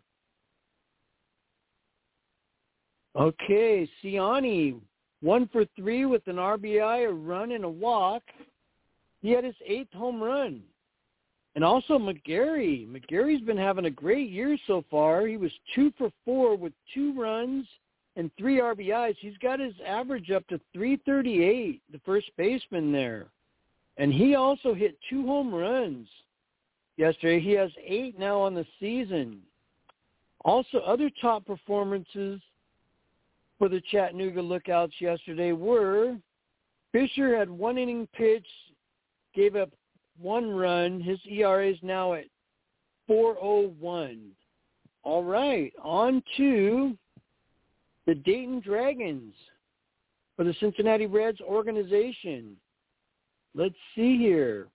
okay, Ciani, one for three with an R B I, a run, and a walk. He had his eighth home run. And also McGarry. McGarry's been having a great year so far. He was two for four with two runs and three R B Is. He's got his average up to three thirty-eight, the first baseman there. And he also hit two home runs yesterday. He has eight now on the season. Also, other top performances for the Chattanooga Lookouts yesterday were Fisher had one inning pitch, gave up one run. His E R A is now at four oh one. All right, on to the Dayton Dragons for the Cincinnati Reds organization. Let's see here.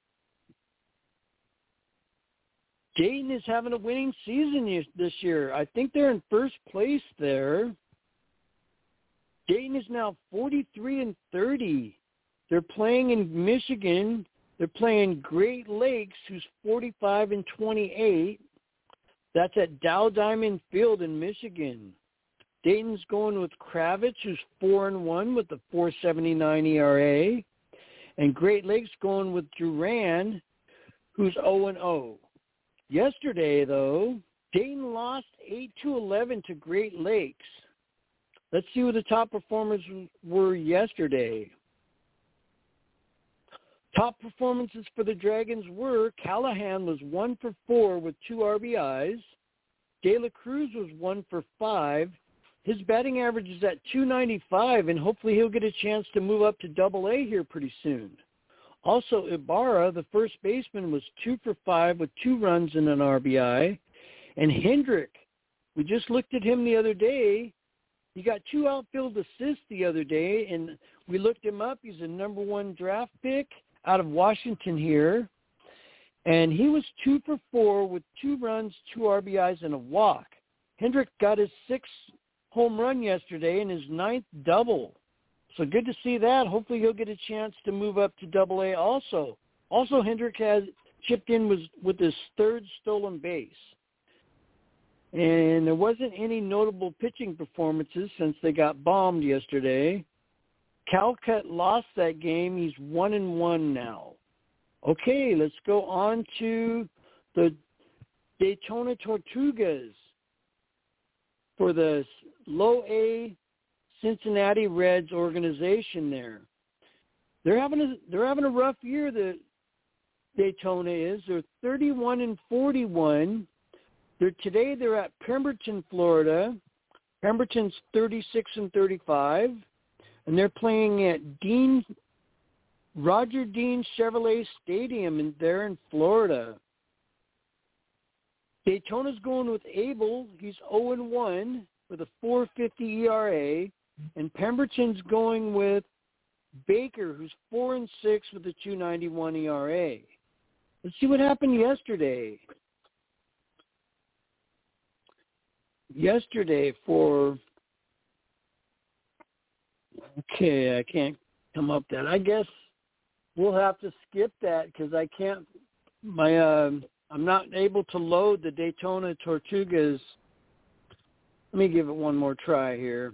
Dayton is having a winning season this year. I think they're in first place there. Dayton is now forty-three and thirty. They're playing in Michigan. They're playing Great Lakes, who's forty-five and twenty-eight. That's at Dow Diamond Field in Michigan. Dayton's going with Kravitz, who's four and one with a four seventy-nine E R A, and Great Lakes going with Duran, who's oh and oh. Yesterday, though, Dayton lost eight to eleven to Great Lakes. Let's see what the top performers were yesterday. Top performances for the Dragons were Callahan was one for four with two R B Is. De La Cruz was one for five. His batting average is at two ninety-five, and hopefully he'll get a chance to move up to double A here pretty soon. Also, Ibarra, the first baseman, was two for five with two runs and an R B I. And Hendrick, we just looked at him the other day. He got two outfield assists the other day, and we looked him up. He's a number one draft pick out of Washington here. And he was two for four with two runs, two R B Is, and a walk. Hendrick got his sixth home run yesterday and his ninth double. So good to see that. Hopefully he'll get a chance to move up to double A also. Also, Hendrick has chipped in with, with his third stolen base. And there wasn't any notable pitching performances since they got bombed yesterday. Calcutt lost that game. He's one and one now. Okay, let's go on to the Daytona Tortugas for the low A Cincinnati Reds organization there. They're having a they're having a rough year. The Daytona is. They're thirty-one and forty-one. They're today they're at Pemberton, Florida. Pemberton's thirty-six and thirty-five, and they're playing at Dean Roger Dean Chevrolet Stadium in there in Florida. Daytona's going with Abel. He's oh and one with a four fifty E R A, and Pemberton's going with Baker, who's four and six with a two ninety-one E R A. Let's see what happened yesterday. Yesterday for okay, I can't come up that. I guess we'll have to skip that because I can't. My uh, I'm not able to load the Daytona Tortugas. Let me give it one more try here.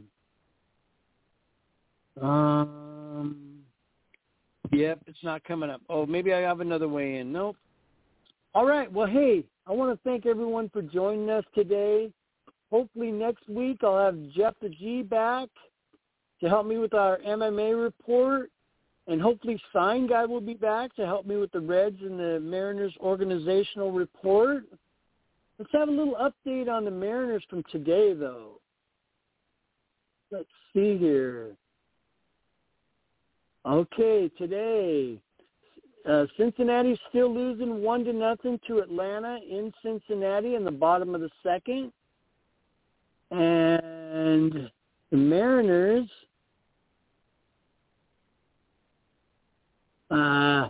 Um. Yep, it's not coming up. Oh, maybe I have another way in. Nope. All right. Well, hey, I want to thank everyone for joining us today. Hopefully next week I'll have Jeff the G back to help me with our M M A report. And hopefully Sign Guy will be back to help me with the Reds and the Mariners organizational report. Let's have a little update on the Mariners from today, though. Let's see here. Okay, today, uh, Cincinnati's still losing one to nothing to Atlanta in Cincinnati in the bottom of the second. And the Mariners, uh,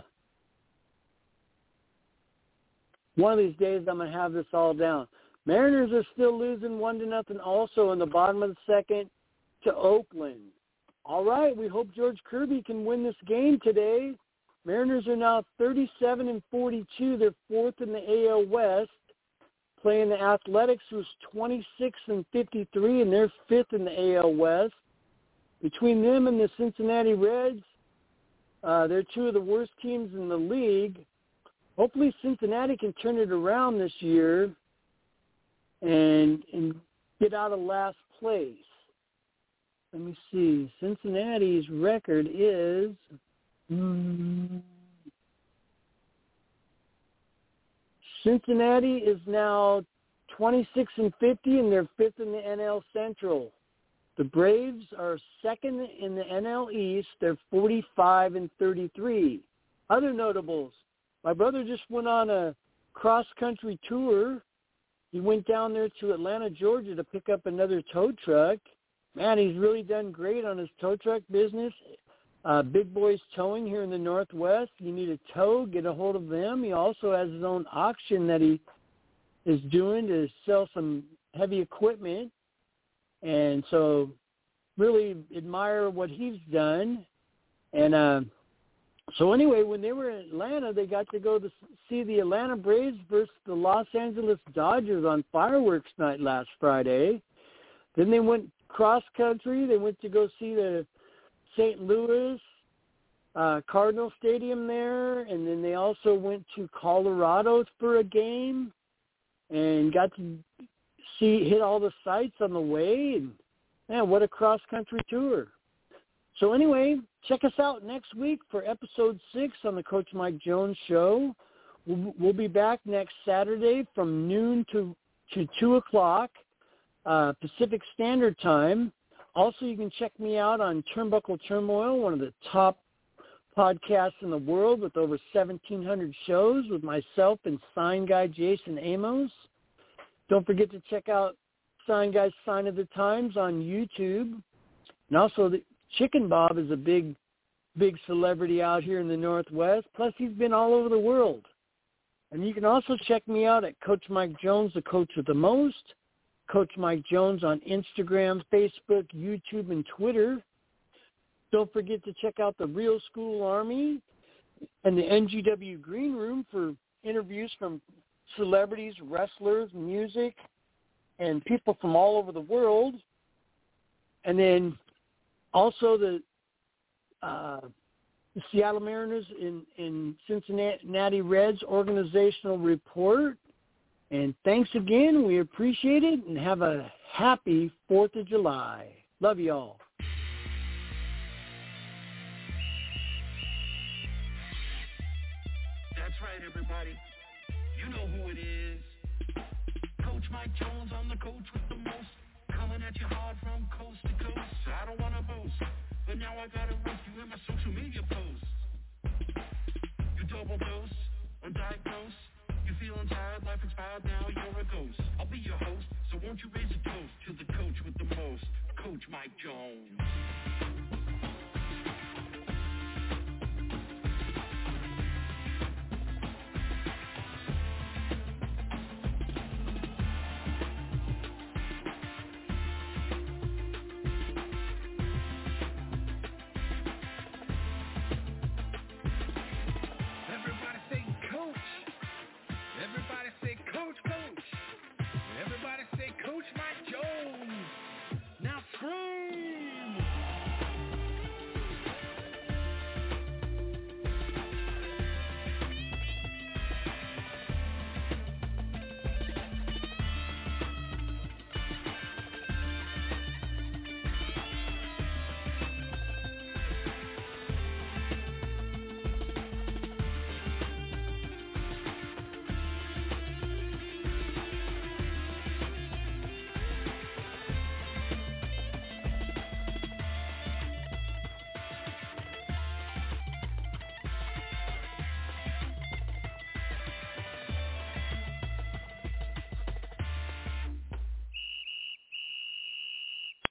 one of these days I'm going to have this all down. Mariners are still losing one to nothing also in the bottom of the second to Oakland. All right, we hope George Kirby can win this game today. Mariners are now thirty-seven and forty-two. They're fourth in the A L West. Playing the Athletics, who's twenty-six and fifty-three, and they're fifth in the A L West. Between them and the Cincinnati Reds, uh, they're two of the worst teams in the league. Hopefully Cincinnati can turn it around this year and, and get out of last place. Let me see. Cincinnati's record is... Hmm, Cincinnati is now twenty-six and fifty, and they're fifth in the N L Central. The Braves are second in the N L East. They're forty-five and thirty-three. Other notables: my brother just went on a cross-country tour. He went down there to Atlanta, Georgia, to pick up another tow truck. Man, he's really done great on his tow truck business. Uh, Big Boys Towing here in the Northwest. You need a tow, get a hold of them. He also has his own auction that he is doing to sell some heavy equipment. And so really admire what he's done. And uh, so anyway, when they were in Atlanta, they got to go to see the Atlanta Braves versus the Los Angeles Dodgers on fireworks night last Friday. Then they went cross-country. They went to go see the Saint Louis uh, Cardinal Stadium there, and then they also went to Colorado for a game and got to see hit all the sites on the way. And man, what a cross-country tour. So anyway, check us out next week for episode six on the Coach Mike Jones Show. We'll, we'll be back next Saturday from noon to, to two o'clock uh, Pacific Standard Time. Also, you can check me out on Turnbuckle Turmoil, one of the top podcasts in the world with over seventeen hundred shows with myself and Sign Guy Jason Amos. Don't forget to check out Sign Guy's Sign of the Times on YouTube. And also, the Chicken Bob is a big, big celebrity out here in the Northwest. Plus, he's been all over the world. And you can also check me out at Coach Mike Jones, the coach with the most. Coach Mike Jones on Instagram, Facebook, YouTube, and Twitter. Don't forget to check out the Real School Army and the N G W Green Room for interviews from celebrities, wrestlers, music, and people from all over the world. And then also the, uh, the Seattle Mariners and, and Cincinnati Reds organizational report. And thanks again. We appreciate it, and have a happy fourth of July. Love you all. That's right, everybody. You know who it is. Coach Mike Jones, I'm the coach with the most. Coming at you hard from coast to coast. I don't want to boast, but now I gotta roast you in my social media posts. You double dose, undiagnosed. You feeling tired, life expired, now you're a ghost. I'll be your host, so won't you raise a toast to the coach with the most, Coach Mike Jones.